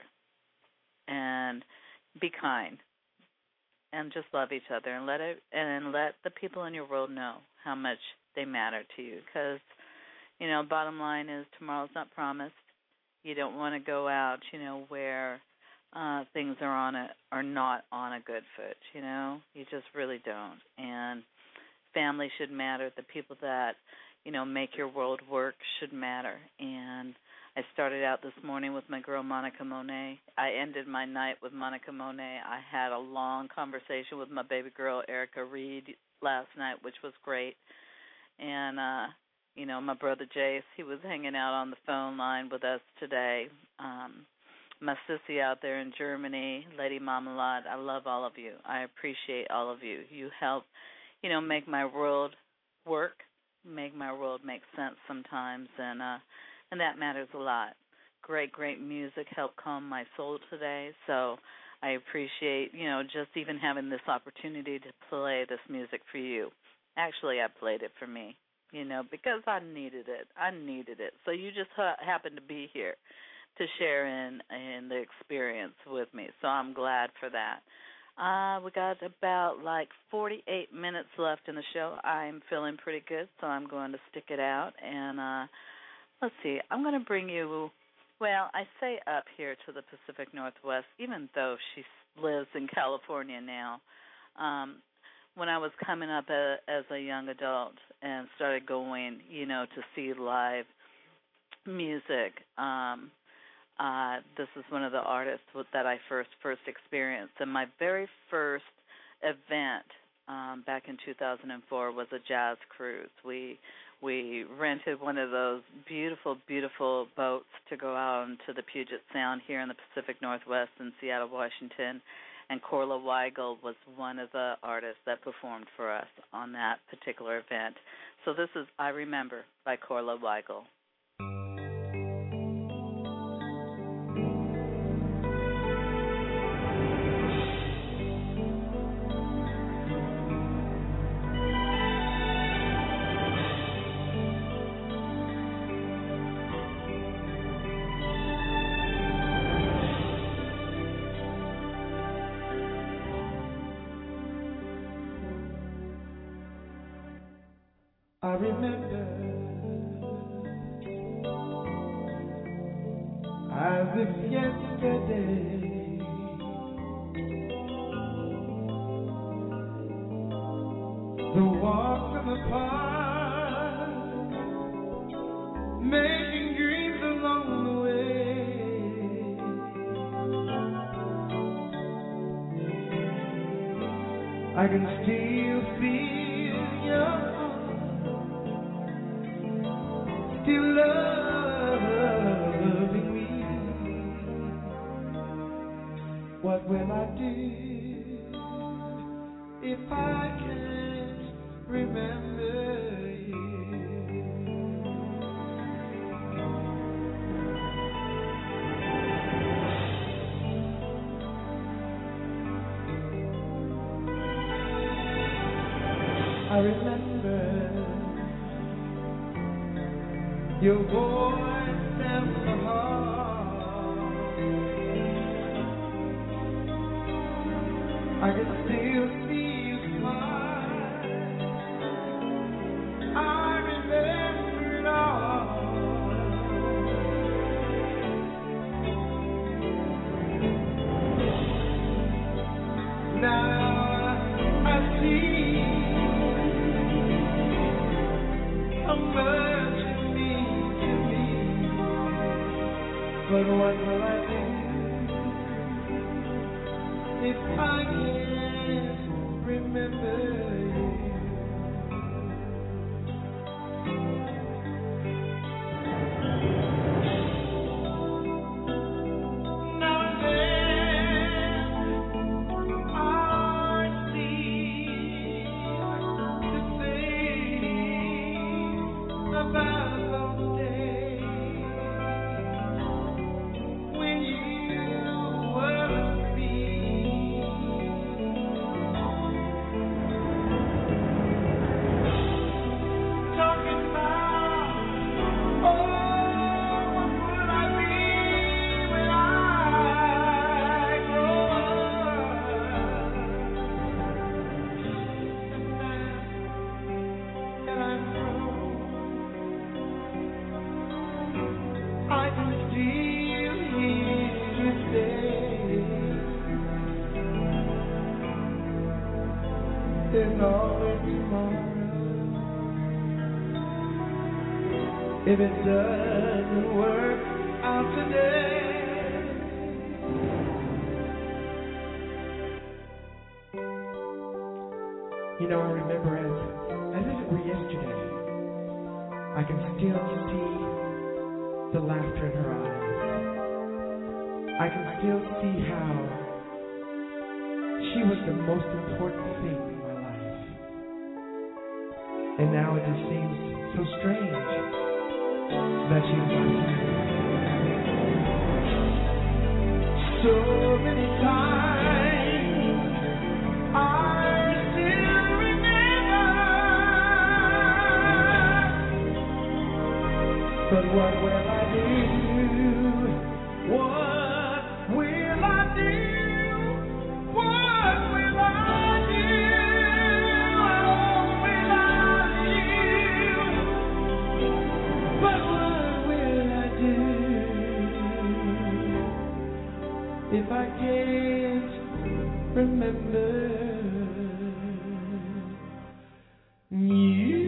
and be kind and just love each other and let the people in your world know how much they matter to you. Because, bottom line is tomorrow's not promised. You don't want to go out, where things are not on a good foot. You just really don't. And family should matter. The people that make your world work should matter. And I started out this morning with my girl Monica Monet. I ended my night with Monica Monet. I had a long conversation with my baby girl Erica Reed last night, which was great. And my brother Jace, he was hanging out on the phone line with us today. My sissy out there in Germany, Lady Marmalade, I love all of you. I appreciate all of you. You help, make my world work, make my world make sense sometimes, and that matters a lot. Great, great music helped calm my soul today, so I appreciate, just even having this opportunity to play this music for you. Actually, I played it for me, because I needed it. So you just happened to be here to share in the experience with me. So I'm glad for that. We got about 48 minutes left in the show. I'm feeling pretty good, so I'm going to stick it out. And let's see, I'm going to bring you, I say up here to the Pacific Northwest, even though she lives in California now. When I was coming up as a young adult and started going, to see live music, this is one of the artists that I first experienced. And my very first event back in 2004 was a jazz cruise. We rented one of those beautiful, beautiful boats to go out into the Puget Sound here in the Pacific Northwest in Seattle, Washington. And Corla Weigel was one of the artists that performed for us on that particular event. So this is I Remember by Corla Weigel. I remember as if yesterday the walks in the park, making dreams along the way. I can still feel your still loving me. What will I do if I can't remember you? I remember your voice and the heart. I can still see you smile. I remember it all. Now I see how much it means to me. But what will I do if I can't remember you. Now and then I see the things about those days when you were free. Talking about, oh, what would I be when I grow up? And now that I'm grown, I can still hear you say there's always tomorrow. If it doesn't work out today, you know, I remember as if it were yesterday, I can still see the laughter in her eyes. I can still see how she was the most important thing in my life. And now it just seems so strange that she's not here. So many times I still remember, but what will I do? What will I do? What will I do? What will I do? But what will I do if I can't remember you?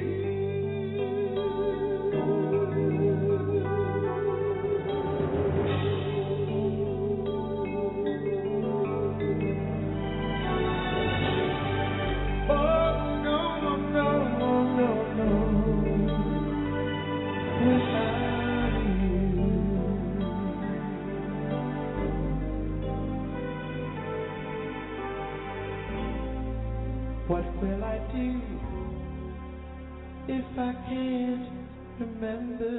What will I do if I can't remember?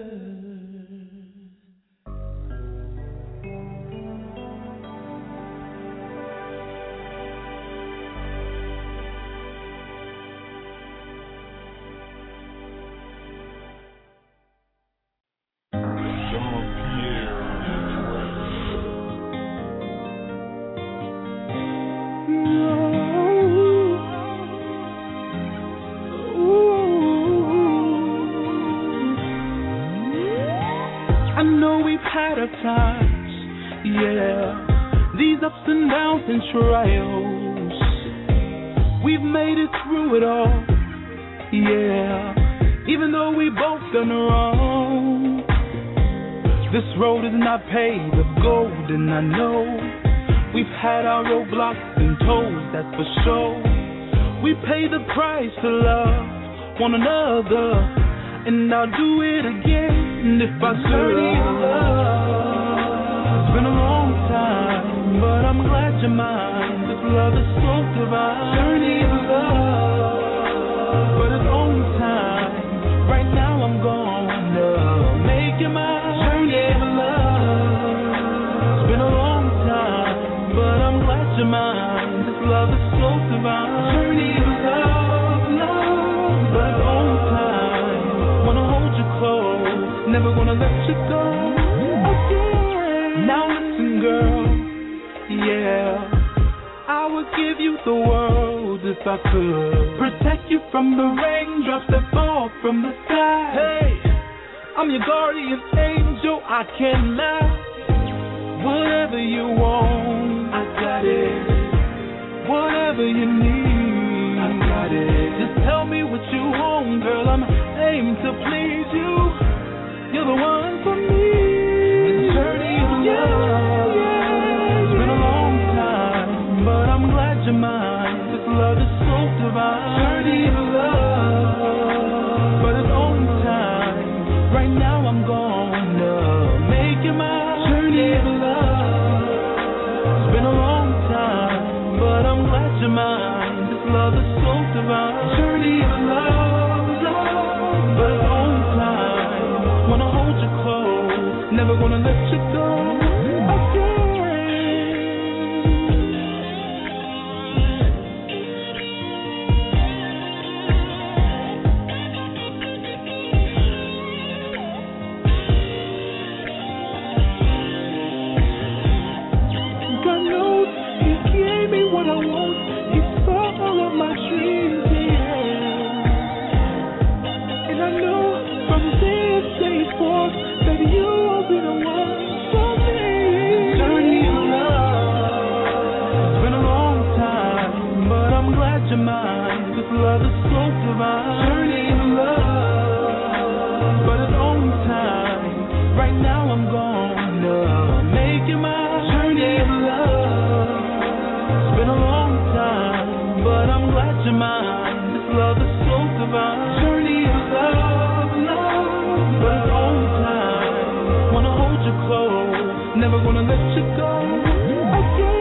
I know we've had our times, yeah, these ups and downs and trials. We've made it through it all, yeah, even though we both done wrong. This road is not paved with gold, and I know we've had our roadblocks and toes, that's for sure. We pay the price to love one another, and I'll do it again if I could. It's been a long time, but I'm glad you're mine. This love is so divine. Journey of love, but it's only time. Right now I'm gonna make you mine. Journey of love. It's been a long time, but I'm glad you're mine. This love is so divine. Journey of love, love, but it's only time. Wanna hold you close, never gonna let you go again. Now listen, girl, yeah, I would give you the world if I could. Protect you from the raindrops that fall from the sky. Hey, I'm your guardian angel, I cannot. Whatever you want, I got it. Whatever you need, I got it. Just tell me what you want, girl, I'm aiming to please you. You're the one for me. The journey of love, yeah. It's been a long time, but I'm glad you're mine. This love is so love is so divine. Journey of love, love, but its own time. Wanna hold you close, never gonna let you go. What I want, He saw all of my dreams, yeah. And I know from this day forth that You will be the one for me. Journey of love, it's been a long time, but I'm glad You're mine. This love is so divine. Journey of love, but its own time. Right now I'm gonna make You mine. Journey of love. Been a long time, but I'm glad You're mine. This love is so divine. Journey of love, love, but its own time. Wanna hold you close, never gonna let you go again.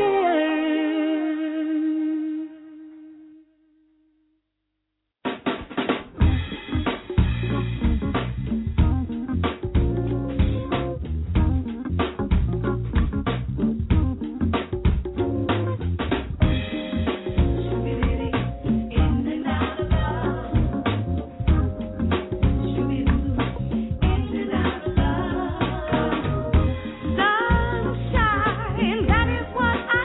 Sunshine, that is what I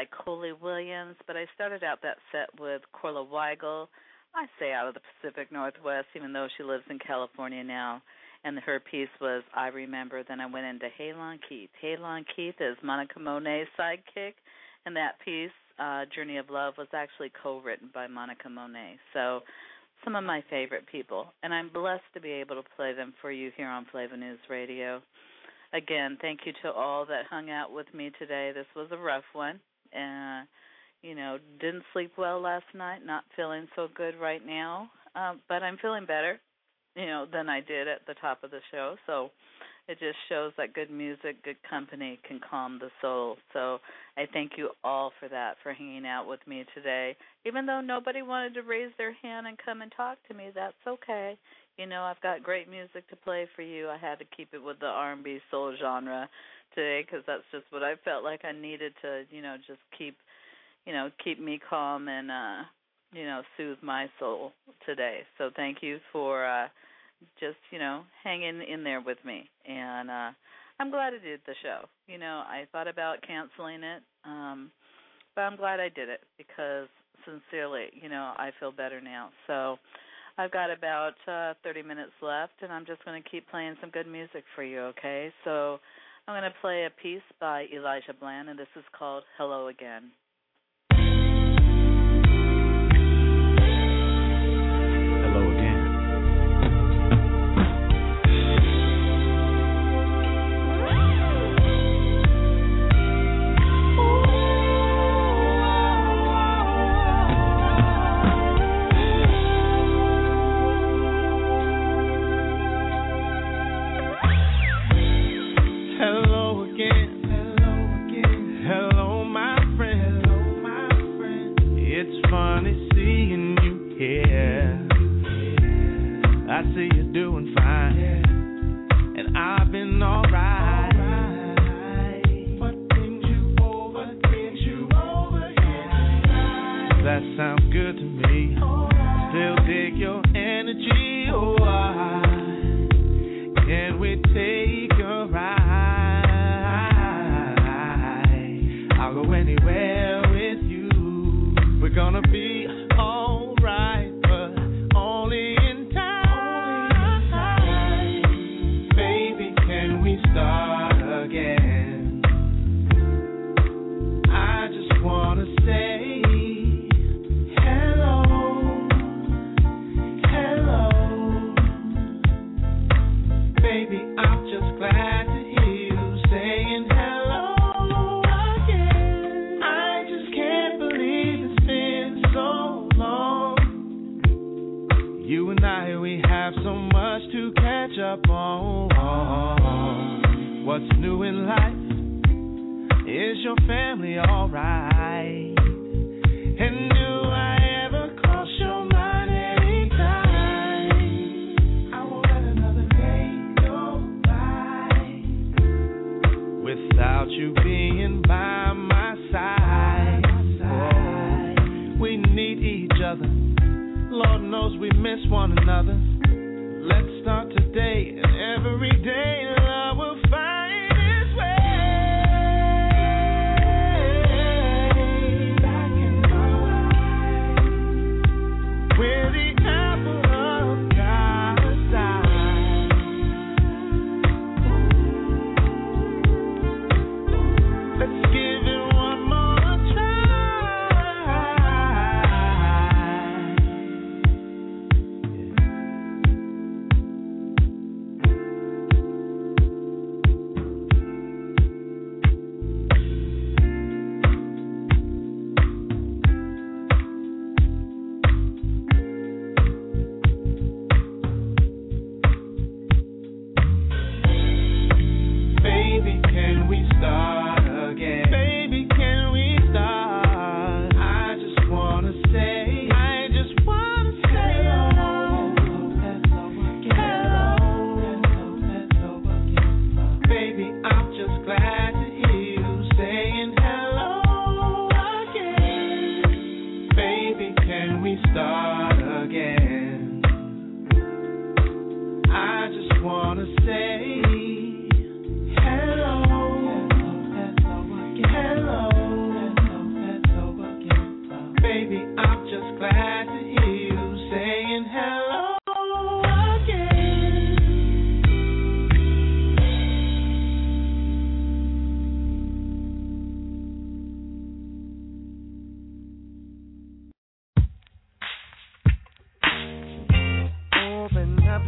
Coley Williams, but I started out that set with Corla Weigel. I say out of the Pacific Northwest, even though she lives in California now. And her piece was I Remember. Then I went into Halon Keith. Halon Keith is Monica Monet's sidekick, and that piece, Journey of Love, was actually co-written by Monica Monet. So some of my favorite people, and I'm blessed to be able to play them for you here on Flavor News Radio. Again, thank you to all that hung out with me today. This was a rough one. Didn't sleep well last night, not feeling so good right now, but I'm feeling better, than I did at the top of the show. So it just shows that good music, good company can calm the soul. So I thank you all for that, for hanging out with me today. Even though nobody wanted to raise their hand and come and talk to me, that's okay. I've got great music to play for you. I had to keep it with the R&B soul genre today because that's just what I felt like I needed to, just keep me calm and, soothe my soul today. So thank you for just, hanging in there with me. And I'm glad I did the show. I thought about canceling it, but I'm glad I did it because, sincerely, I feel better now. So I've got about 30 minutes left, and I'm just going to keep playing some good music for you, okay? So I'm going to play a piece by Elijah Bland, and this is called Hello Again.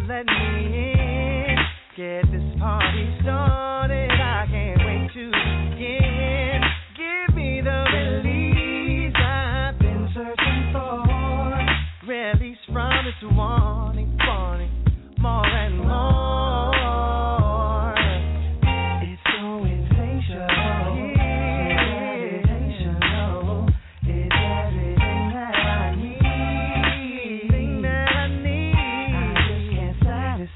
let me in. Get this party started. I can't wait to begin. Give me the release I've been searching for. Release from this wanting, more and more. It's so insatiable, sensational. It's everything that I need, I just can't satisfy.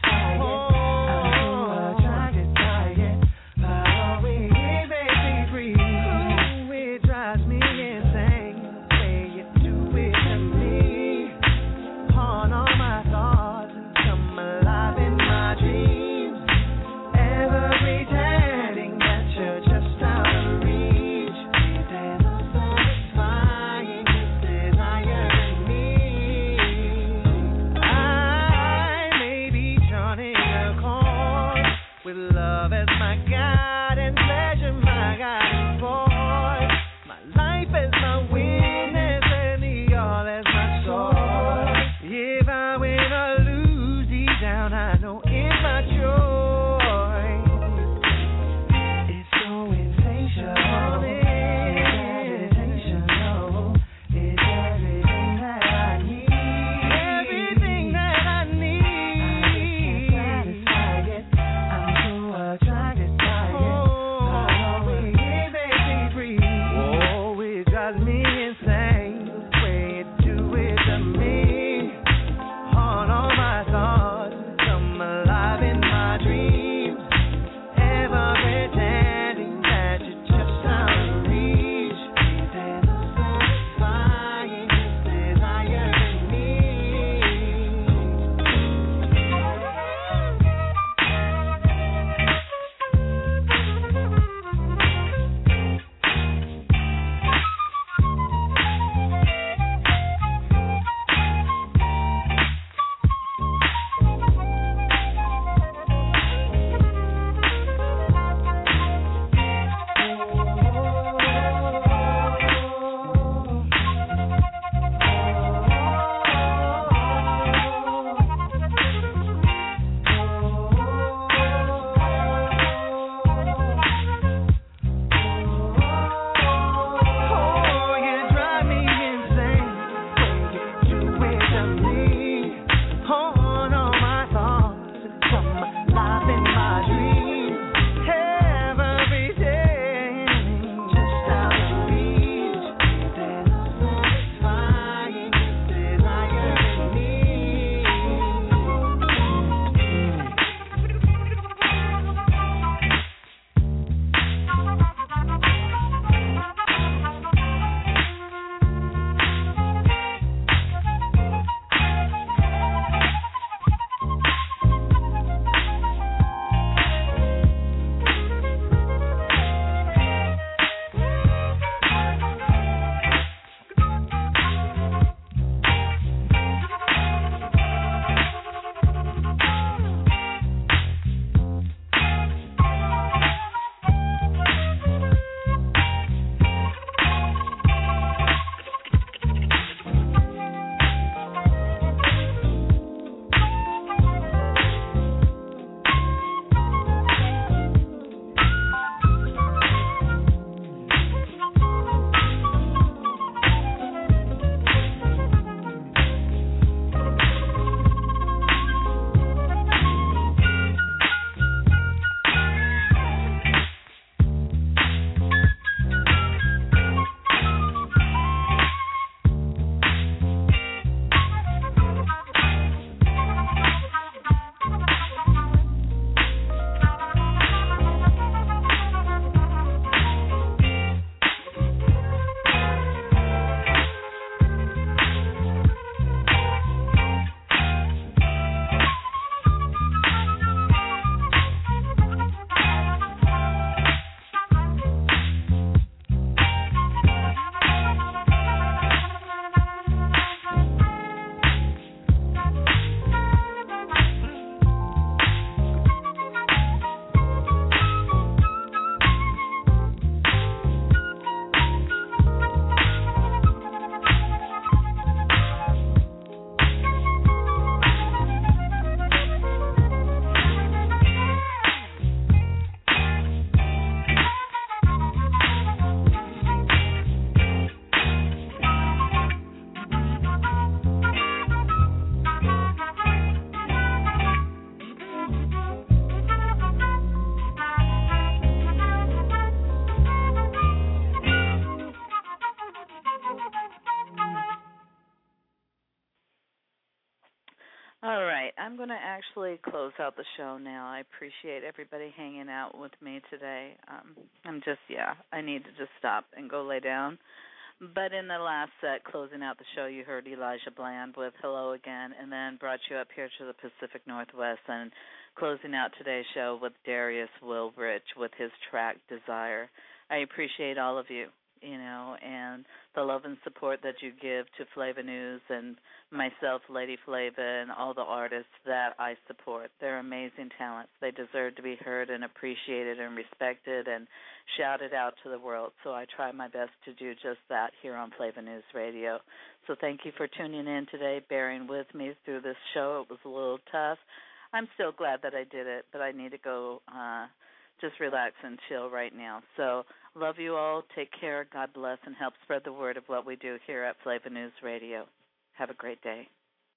right, I'm going to actually close out the show now. I appreciate everybody hanging out with me today. I need to just stop and go lay down. But in the last set, closing out the show, you heard Elijah Bland with Hello Again, and then brought you up here to the Pacific Northwest, and closing out today's show with Darius Wilbridge with his track Desire. I appreciate all of you, and the love and support that you give to Flava News and myself, Lady Flava, and all the artists that I support. They're amazing talents. They deserve to be heard and appreciated and respected and shouted out to the world. So I try my best to do just that here on Flava News Radio. So thank you for tuning in today, bearing with me through this show. It was a little tough. I'm still glad that I did it, but I need to go just relax and chill right now. So love you all. Take care. God bless, and help spread the word of what we do here at Flava News Radio. Have a great day.